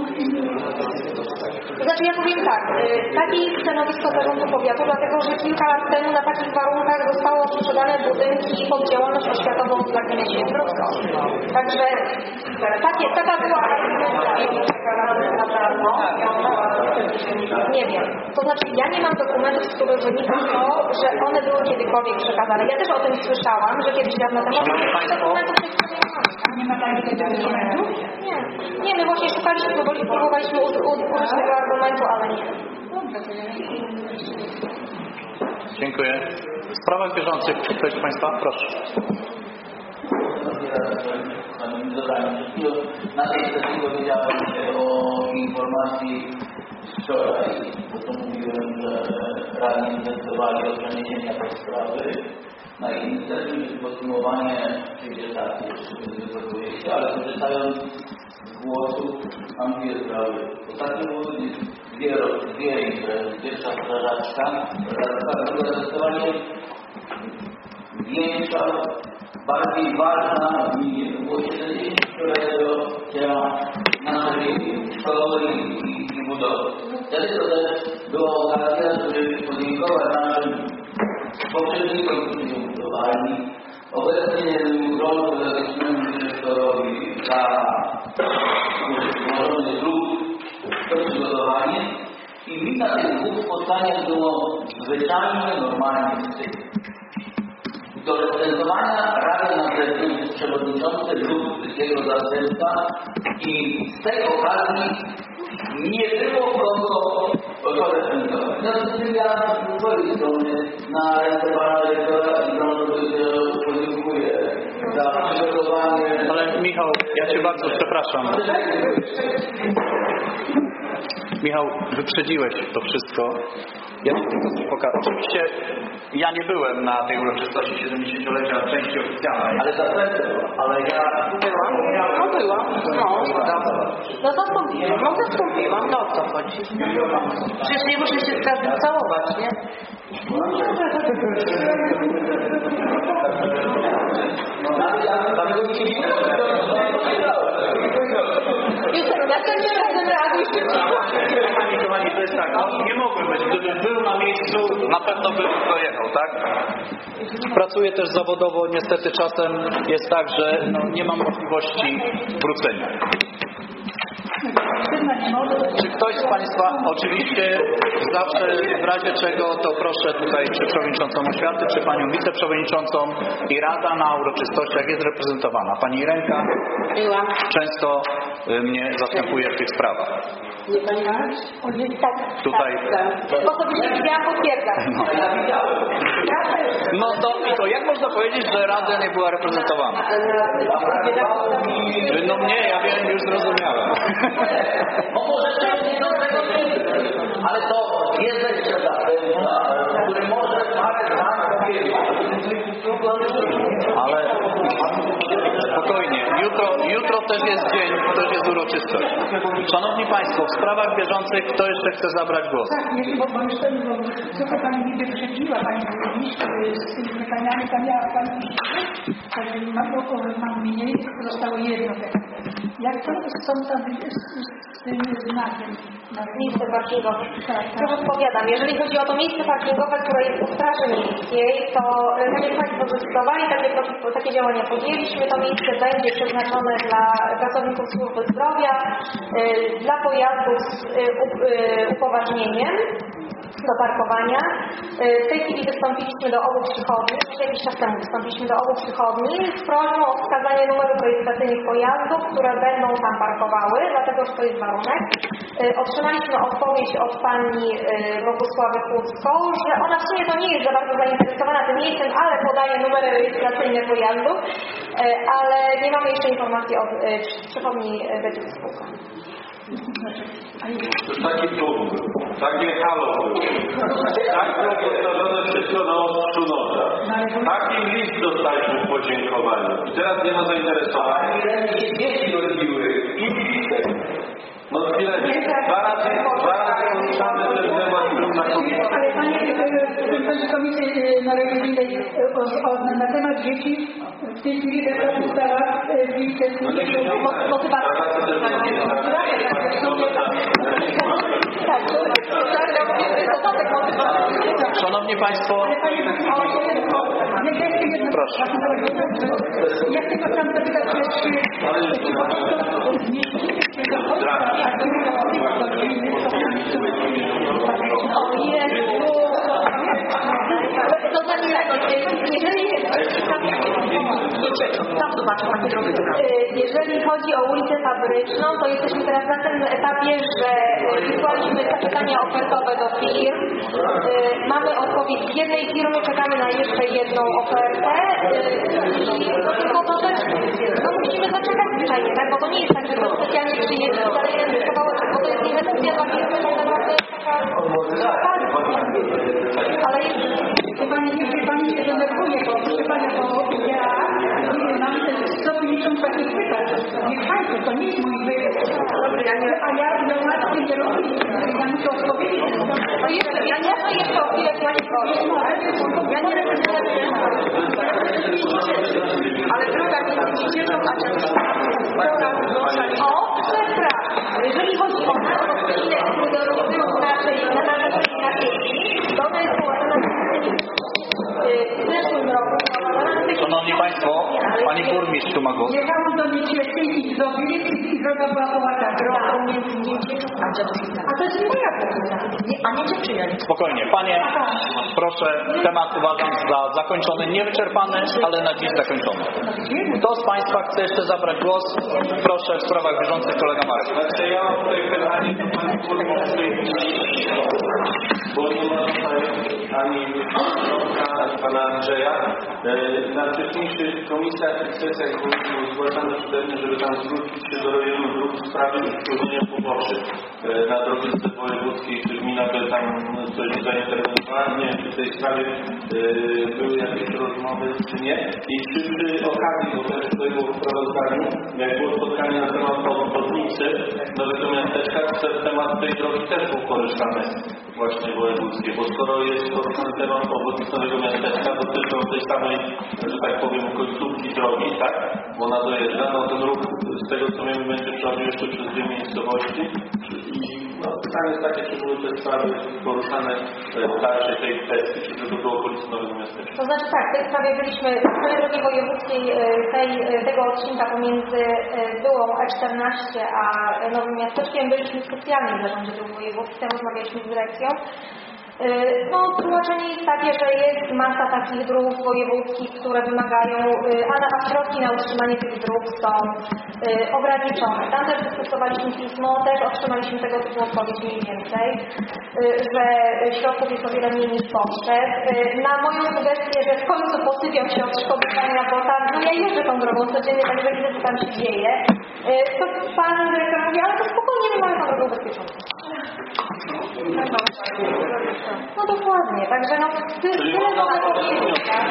G: To znaczy ja powiem tak, y, takie stanowisko zarządu powiatu, dlatego że kilka lat temu na takich warunkach zostało sprzedane budynki pod działalność oświatową dla gminy Świętokrowska. Także takie, taka była nie wiem. To znaczy ja nie mam dokumentów, z których wynika to, że one były kiedykolwiek przekazane. Ja też o tym słyszałam, że kiedyś dawno temu dokumentów
H: Nie ma takich dokumentów?
G: nie. Nie, my właśnie szukaliśmy, próbowali- próbowaliśmy użyć użyć tego argumentu, ale nie.
A: Dziękuję. W sprawach bieżących, czy ktoś z Państwa? Proszę.
E: Na tej sesji dowiedziałem się o informacji wczoraj, bo to mówiłem, że radni zdecydowali o przeniesienia tej sprawy na inicjatywę i podsumowanie tej decyzji, jeszcze wycofuje się, ale korzystając z głosu mam dwie sprawy. Ostatnio były dwie, dwie imprezy. Pierwsza strażaczka, druga zdecydowanie większa, bardziej ważna w gminie. To było siedemdziesięciolecia naszej szkoły i, i budowy. Wtedy to też była okazja, żeby podziękować naszym poprzednikom, którzy ją budowali, obecnie urządu pedagogicznemu dyrektorowi za złożony trud, to przygotowanie. I mi na tych dwóch spotkaniach było zwyczajnie, normalnie wstyd. Do reprezentowania Rady Naczelnej przewodniczący lub jego zastępca i z tej okazji nie było kogo reprezentować. No z tym ja z swojej strony na ręce pana dyrektora i rządu podziękuję za przygotowanie.
A: Ale Michał, ja Cię bardzo przepraszam. Michał, wyprzedziłeś to wszystko. Ja Ci tylko pokażę. Oczywiście ja nie byłem na tej uroczystości siedemdziesięciolecia części oficjalnej.
E: Ale zastępca, ale ja
I: Byłam? No byłam. No, no zastąpiłam, no zastąpiłam, no o co chodzi? Przecież nie muszę się z każdym całować, nie?
E: dlatego mi się nie
G: Jestem, jak to nie razem reagujcie.
A: Pani, kochani, to jest tak, no, nie mogłem być. Gdybym był na miejscu, na pewno bym dojechał, tak? Pracuję też zawodowo, niestety czasem jest tak, że no, nie mam możliwości wrócenia. Czy ktoś z Państwa, oczywiście zawsze w razie czego, to proszę tutaj czy przewodniczącą oświaty, czy Panią wiceprzewodniczącą i Rada na uroczystościach jest reprezentowana. Pani Irenka
I: Byłam.
A: często y, mnie zastępuje w tych sprawach.
I: Nie pani
G: Tak,
A: Tutaj.
G: osobiście widziałam, potwierdzam.
A: No. No to i to, jak można powiedzieć, że Rada nie była reprezentowana? No nie, ja wiem, już zrozumiałem.
E: No może część nie do tego nie, ale to jest jeszcze zastępca, który może parę zdań powiedzieć.
A: Ale spokojnie, jutro, jutro też jest dzień, też jest uroczystość. Szanowni Państwo, w sprawach bieżących kto jeszcze chce zabrać głos?
H: Tak, nie, bo, bo już ten, bo trochę Pani mi wyprzedziła, Pani burmistrz z tymi pytaniami, tam ja Pani także mam, mam mniej, zostało jedno pytanie. Jak to są tam z, z tym znakiem?
G: Miejsce parkingowe.
H: Tak,
G: Już
H: tak.
G: odpowiadam. Jeżeli chodzi o to miejsce parkingowe, które jest u Straży Miejskiej, to e, tak jak Państwo zdecydowali, takie, takie działania podjęliśmy. To miejsce będzie przeznaczone dla pracowników służby zdrowia, e, dla pojazdów z e, u- e, upoważnieniem. do parkowania. W tej chwili wystąpiliśmy do obu przychodni, już jakiś czas temu wystąpiliśmy do obu przychodni z prośbą o wskazanie numerów rejestracyjnych pojazdów, które będą tam parkowały, dlatego że to jest warunek. Otrzymaliśmy odpowiedź od pani Bogusławy Chłódzko, że ona w sumie to nie jest za bardzo zainteresowana tym miejscem, ale podaje numery rejestracyjne pojazdów, ale nie mamy jeszcze informacji od przychodni Decyzji Spółka.
F: Taki tłum, takie halo, tak było postawione wszystko na ostrzu noża. Taki list dostaliśmy w podziękowaniu. I teraz nie ma zainteresowania.
E: Dzieci rodziły.
F: No chwileczkę, dwa razy, dwa razy poruszamy ten temat na komisji.
H: Ale Panie Przewodniczący Komisji na Religijnej na temat dzieci w tej chwili ustawa w listę
A: Szanowni Państwo, proszę.
H: Ja tylko chciałam zapytać, czy zmieścicie się do
G: To znaczy tak, jeżeli, jeżeli chodzi o ulicę Fabryczną, to jesteśmy teraz na tym etapie, że wysłaliśmy zapytania ofertowe do firm. Mamy odpowiedź z jednej firmy, czekamy na jeszcze jedną ofertę i no to też no musimy zaczekać zwyczajnie, tak? Bo to nie jest tak, że to specjalnie przyjedzie za jeden kawałeczek, bo to jest inwestycja dla firmy tak naprawdę taka ale jest
H: Pani, niech Pani się denerwuje, bo proszę Pani, bo ja mam sto pięćdziesiąt takich pytań. Niech Państwo, to nie jest mój wybór. A ja na łatwiej nie robię. Ja muszę odpowiedzieć.
G: No jeszcze, ja nie chcę jeszcze o chwilę Pani proszę. Ja nie reprezentuję. Ale droga nie widzicie, a często o, przepraszam. Jeżeli chodzi o inne, które robią naszej, na naszej inaczej, to ona jest połączona w zeszłym roku.
A: Szanowni Państwo, Pani Burmistrz tu ma głos.
H: Jechałam do Niecieszej i zrobili i droga była połata drogą. A to jest nie moja praca.
G: A nie dziewczyna.
A: Spokojnie. Panie, proszę, temat uważam za zakończony, niewyczerpany, ale na dziś zakończony. Kto z Państwa chce jeszcze zabrać głos? Proszę, w sprawach bieżących kolega Marek.
F: Znaczy ja mam tutaj pytanie do Pani Burmistrz, bo nie ma tutaj ani ani Pana Andrzeja. Na wcześniejszych komisjach i sesjach zgłaszano przede mnie, żeby tam zwrócić się do rejonu dróg w sprawie uszkodzenia poboczy na drodze wojewódzkiej, czy gmina by tam coś zainterweniowała. Nie wiem, czy w tej sprawie były jakieś rozmowy, czy nie. I czy przy okazji, bo też tutaj było w sprawozdaniu, jak było spotkanie na temat obwodnicy Nowego Miasteczka, to temat tej drogi też był poruszany właśnie wojewódzkie, bo skoro jest poruszany temat obwodnicy Nowego Miasteczka, dotyczą tej samej, że tak powiem, końcówki drogi, tak? Bo ona dojeżdża, no ten ruch z tego co wiemy będzie przechodził jeszcze przez dwie miejscowości i no, pytanie jest takie, czy były te sprawy poruszane w dalszej tej kwestii, czy to było okolicy Nowego Miasteczka.
G: To znaczy tak, w tej sprawie byliśmy w sprawie drogi wojewódzkiej tej, tego odcinka pomiędzy byłą E czternaście a Nowym Miasteczkiem byliśmy specjalnie w zarządzie dróg wojewódzkich, rozmawialiśmy z dyrekcją. No, tłumaczenie jest takie, że jest masa takich dróg wojewódzkich, które wymagają, a na środki na utrzymanie tych dróg są ograniczone. Tam też wystosowaliśmy pismo, też otrzymaliśmy tego typu odpowiedź mniej więcej, że środków jest o wiele mniej niż potrzeb. Na moją sugestię, że w końcu posypią się odszkodowania, bo tam, no ja jeżdżę tą drogą codziennie, także widzę, co tam się dzieje. To pan dyrektor mówi, ale to spokojnie, my mamy tą drogą bezpieczną. No dokładnie, także no tyle mogę powiedzieć, tak?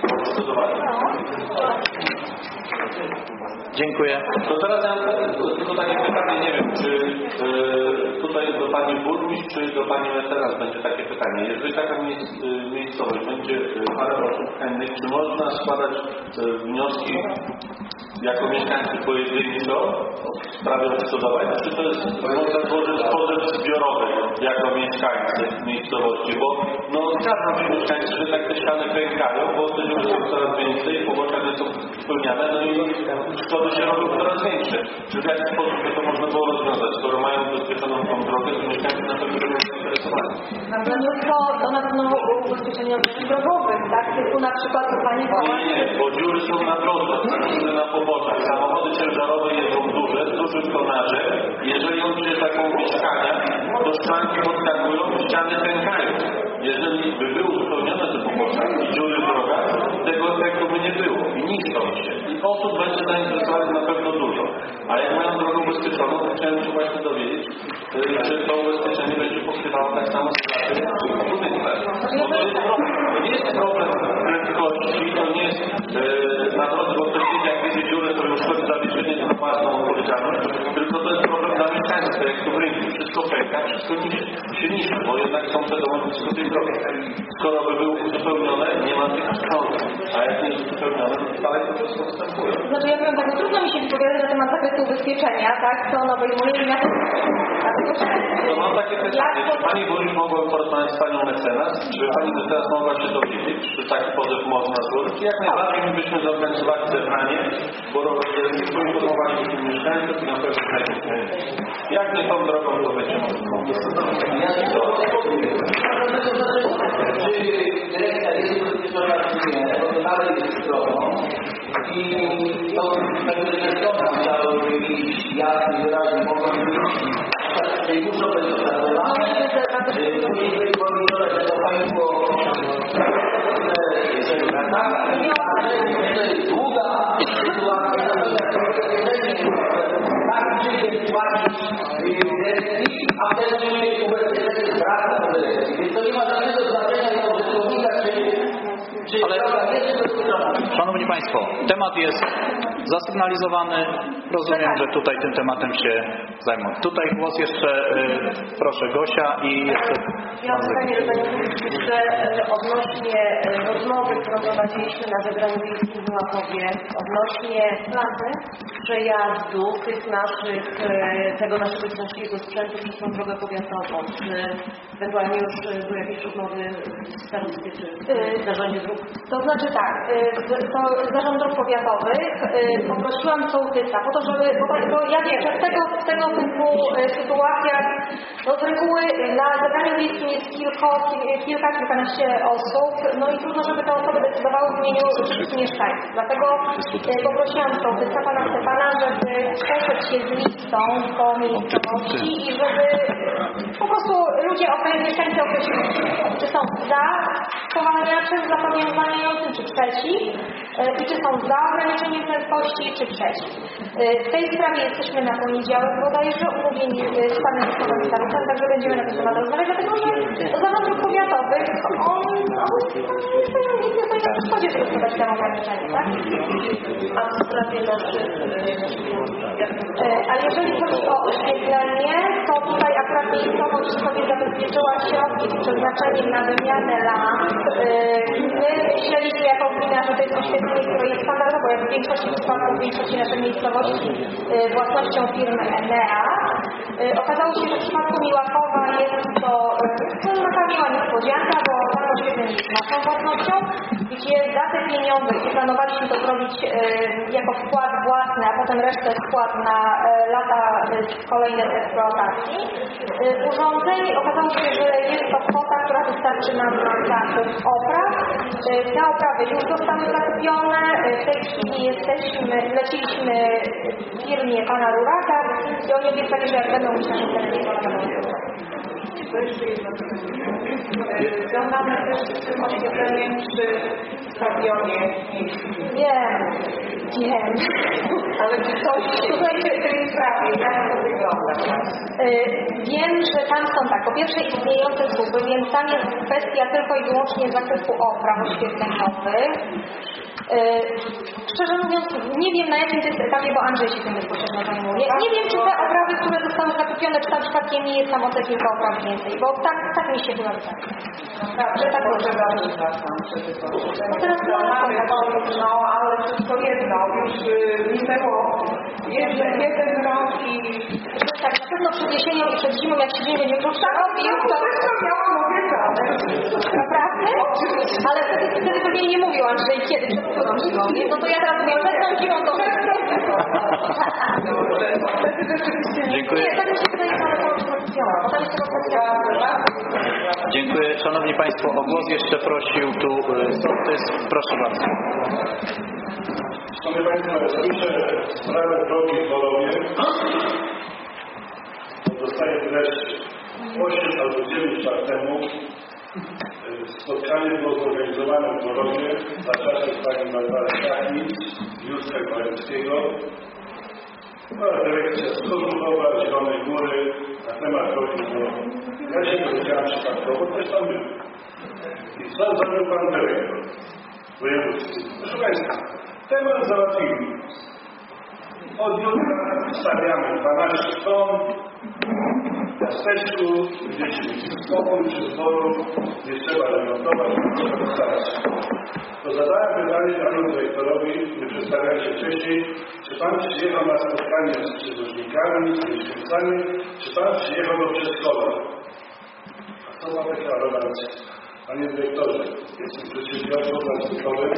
A: Dziękuję.
F: To teraz ja mam tylko takie pytanie, nie wiem, czy y, tutaj do Pani Burmistrz, czy do Pani Mecenas będzie takie pytanie. Jeżeli taka miejsc, y, miejscowość będzie parę osób chętnych, czy można składać y, wnioski jako mieszkańcy pojedynczo w sprawie odszkodowania? Czy to jest, można złożyć pozew zbiorowy jako mieszkańcy miejscowości? Bo no zgadzam się mieszkańcy, że tak te ściany pękają, bo tych ludzi jest coraz więcej, poboczach są
J: spełniane, no i szkody się robią coraz większe. Czy w jaki sposób by to można było rozwiązać, skoro mają ubezpieczoną tą drogę, to mieszkańcy na pewno będą zainteresowani.
G: Mnóstwo do na pewno ubezpieczeniowych drogowych, tak? Typu na przykład Pani
J: Nie, nie, bo dziury są na drodze, dziury na poboczach. Samochody ciężarowe jeżdżą duże, z dużym tonażem. Jeżeli on przy taką mieszkania, to szklanki podskakują, ściany pękają. Jeżeli by były uzupełnione te pobocze i dziury w drogach, tego efektu by nie było i niszczą się. I osób będzie zainteresowanych na pewno dużo. A jak mają drogę ubezpieczoną, to chciałem się właśnie dowiedzieć, czy to ubezpieczenie będzie pokrywało tak samo straty w budynkach. Bo to jest problem. To nie jest problem prędkości, to nie jest e, na drodze, bo ktoś wie, jak będzie dziurę, to już chodzi zawieszenie na własną odpowiedzialność, tylko to jest problem dla mieszkańców, tak jak to w rynku. Wszystko pęka, wszystko niszczy, się niszczy, bo jednak są te domy blisko tej drogi. Skoro by były uzupełnione, nie ma tych szkód, a jak nie jest uzupełnione, to dalej po prostu występują.
G: Znaczy ja powiem tak, no trudno mi się wypowiadać na temat zakresu ubezpieczenia, tak, co ono obejmuje i na to...
J: No mam takie pytanie, czy Pani Burmistrz mogła porozmawiać z Panią mecenas, czy Pani mecenas mogła się dowiedzieć, czy taki pozew można złożyć? Jak najbardziej my byśmy zorganizowali zebranie, bo poinformowaliśmy mieszkańców i na pewno najpierw. Jak nie tą drogą, to będzie można.
E: Ja nie to czy dyrekcja jest ubezpieczona, czy nie, bo to dalej jest drogą. I to będzie dyrektora chciałoby iść jasny, wyraźnie, mogą i muszą być opracowane. Później by powiedzieć, że to państwo to jest długa sytuacja, tak przyjdzie płacić dyrekcji, a wtedy będzie ubezpieczenie wraca do dyrekcji. Więc to nie ma żadnego znaczenia dla użytkownika, czy, czy
A: Ale,
E: droga jest ubezpieczona.
A: Szanowni Państwo, temat jest zasygnalizowany. Rozumiem, że tutaj tym tematem się zajmą. Tutaj głos jeszcze, y, proszę, Gosia i jeszcze...
B: Ja mam pytanie do Pani Burmistrz, że odnośnie rozmowy, którą prowadziliśmy na zebraniu wiejskim w Łakowie, odnośnie plany przejazdu tych naszych, tego naszego ciężkiego sprzętu przez tą drogę powiatową, czy ewentualnie już były jakieś rozmowy w starostwie, czy w zarządzie dróg?
G: To znaczy tak, y, to zarząd dróg powiatowych y, poprosiłam sołtysa po to, żeby, bo, bo ja wiem, że w tego, w tego typu y, sytuacjach no z reguły na zebraniu wiejskim jest kilko, kilka, kilkanaście osób, no i trudno, żeby te osoby decydowały w imieniu wszystkich mieszkańców. Dlatego y, poprosiłam sołtysa, pana Stefana, żeby przeszedł się z listą po miejscowości i żeby po prostu ludzie, mieszkańcy określili, czy są za spowalniaczem, zapamiętaniającym, czy przeciw, i czy są za ograniczeniem prędkości, czy przeciw. W tej sprawie jesteśmy na poniedziałek bodajże umówieni z panem wiceministrem, także będziemy na ten temat rozmawiać, dlatego że zarząd dróg powiatowych, on, on nikt nie stoi na przeszkodzie, żeby wprowadzać tam ograniczenie, tak?
B: A w sprawie naszych...
G: A jeżeli chodzi o oświetlenie, to tutaj akurat miejscowość sobie zabezpieczyła środki z przeznaczeniem na wymianę lamp. My myśleliśmy jako gmina, że to jest oświetlenie, które jest standardowe, jak w większości przypadków, w większości naszej miejscowości własnością firmy Enea. Okazało się, że w przypadku Miłakowa jest to no, taka miła niespodzianka, bo to oświetlenie jest naszą własnością, gdzie za te pieniądze, gdzie planowaliśmy to zrobić jako wkład własny, a potem resztę wkład na lata kolejne eksploatacji urządzeń. Okazało się, że jest to kwota, która wystarczy nam na zakup opraw. Te oprawy już zostały zakupione. W tej chwili jesteśmy, leciliśmy w firmie pana Ruraka i oni obiecali, że jak będą mieć nasze terenie, to będą
B: To jeszcze jedno pytanie. Związane też z tym oświetleniem przy stadionie miejskim.
G: Wiem, wiem.
B: Ale czy coś tutaj w tej sprawie, jak to wygląda?
G: Wiem, że tam są tak, po pierwsze istniejące słupy, więc tam jest kwestia tylko i wyłącznie zakupu opraw oświetleniowych. Szczerze mówiąc, nie wiem na jakim to jest etapie, bo Andrzej się tym bezpośrednio zajmuje. Nie wiem, czy te oprawy, które zostały zakupione, czy tam przypadkiem nie jest tam o te kilka opraw więcej, bo tak, tak mi się chyba wydaje.
B: Naprawdę, tak potrzeba
G: No teraz
B: no, ale wszystko jedno, już minęło jeden, jeden rok i...
G: Tak, na pewno przed jesienią i przed zimą, jak się nie będzie to robił, to...
B: To miałam obiecane.
G: Naprawdę? karty? Ale wtedy, wtedy pewnie nie mówił Andrzej, kiedy przed którą siłą. No to ja teraz mówię, przed tą siłą to...
A: Dziękuję.
G: Nie, tak mi się wydaje, że to bo tam jest tego
A: Dziękuję. Szanowni Państwo, o głos jeszcze prosił tu y, sołtys. Proszę bardzo.
K: Szanowni Państwo, słyszę sprawę drogi w Worowie. Dostaję też osiem albo dziewięć lat temu. Spotkanie było zorganizowane w Worowie za czasów pani Barbary Szachnic, Józka Gwaleckiego. Była dyrekcja Skorzuchowa, Zielonej Góry na temat drogi w Worowie. Ja się dowiedziałem przypadkowo, też tam był. I co zrobił pan dyrektor wojewódzki? Proszę Państwa, temat załatwimy. Od jutra stawiamy dwanaście ton w miasteczku, gdzieś spokój czy zboru, nie trzeba remontować, nie trzeba starać. To zadałem pytanie panu dyrektorowi, nie przedstawiałem się wcześniej, czy pan przyjechał na spotkanie z przewoźnikami, z mieszkańcami, czy pan przyjechał do przedszkola? A co ma taka arogancja? Panie dyrektorze, jestem przedsiębiorcą transportowym.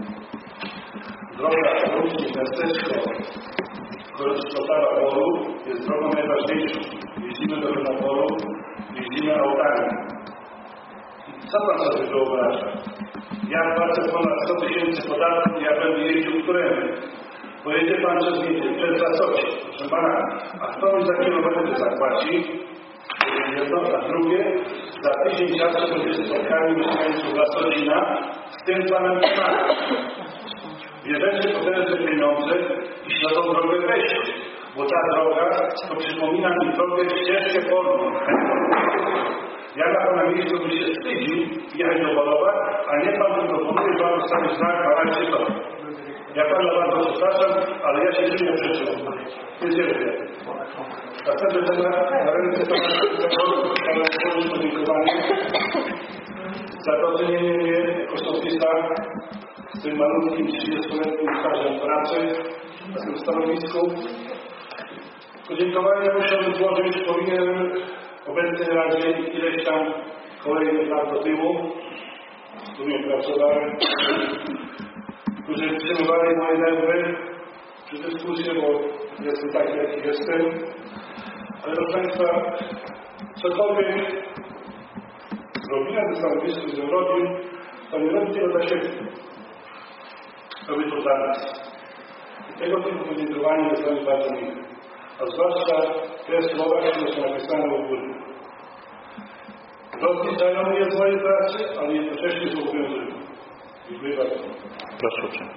K: Droga łącznie miasteczko Szkotara Boru jest drogą najważniejszą. Jeździmy do Wynaboru, jeździmy autami. I co pan sobie wyobraża? Ja płacę ponad sto tysięcy podatków, ja będę jeździł którędy. Pojedzie pan przez niedzielę, przez Zasocie, proszę pana, a kto mi za kilometry zapłaci? Jedno, a drugie, za tydzień czasu będzie spotkanie mieszkańców Lasocina z tym panem Polakiem. Bierzecie potężne pieniądze i śledzą drogę wejść, bo ta droga to przypomina mi drogę ścieżkę polną. Ja na pana miejscu bym się wstydził jechać do Worowa, a nie pan mi proponuje, że mam stawić znak dwanaście ton. Ja pana bardzo przepraszam, ale ja się czuję przeczyłem. Nie dziękuję. Następny temat, na ręce pana podziękowanie za docenienie mnie jako sołtysa z tym malutkim trzydziestoletnim stażem pracy na tym stanowisku. Podziękowania musiałbym złożyć, powinien obecnej Radzie ileś tam kolejnych lat do tyłu, z którymi pracowałem, którzy wstrzymywali moje nerwy przy dyskusji, bo jestem taki, jaki jestem. Ale proszę Państwa, cokolwiek zrobiłem na stanowisku, że robił, to nie robi tego dla siebie. Robi to dla nas. I tego typu podziękowanie jest dla mnie bardzo miłe. A zwłaszcza te słowa, które są napisane w górze. Rozliczają mnie z mojej pracy, ale jednocześnie zobowiązują. Dziękuję bardzo.
A: Proszę uprzejmie.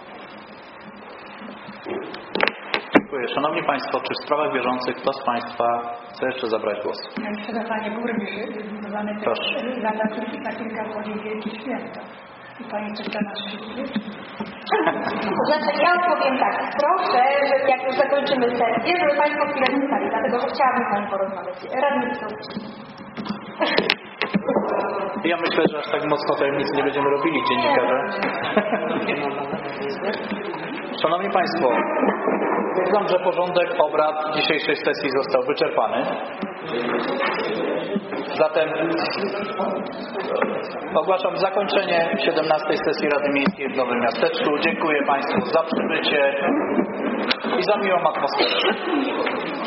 A: Dziękuję. Szanowni Państwo, czy w sprawach bieżących kto z Państwa chce jeszcze zabrać głos?
H: Ja jeszcze na Panie Burmistrz, zwane też lata na kilka godzin Wielkie Święto. I Pani coś dla nas szybkie?
G: To znaczy, ja odpowiem tak. Proszę, że jak już zakończymy sesję, żeby Państwo chwilę zostali, dlatego że chciałabym z Wami porozmawiać. Radny Sołtys.
A: Ja myślę, że aż tak mocno tajemnicy nie będziemy robili, dziennikarze. Szanowni Państwo, stwierdzam, że porządek obrad dzisiejszej sesji został wyczerpany. Zatem ogłaszam zakończenie siedemnastej sesji Rady Miejskiej w Nowym Miasteczku. Dziękuję Państwu za przybycie i za miłą atmosferę.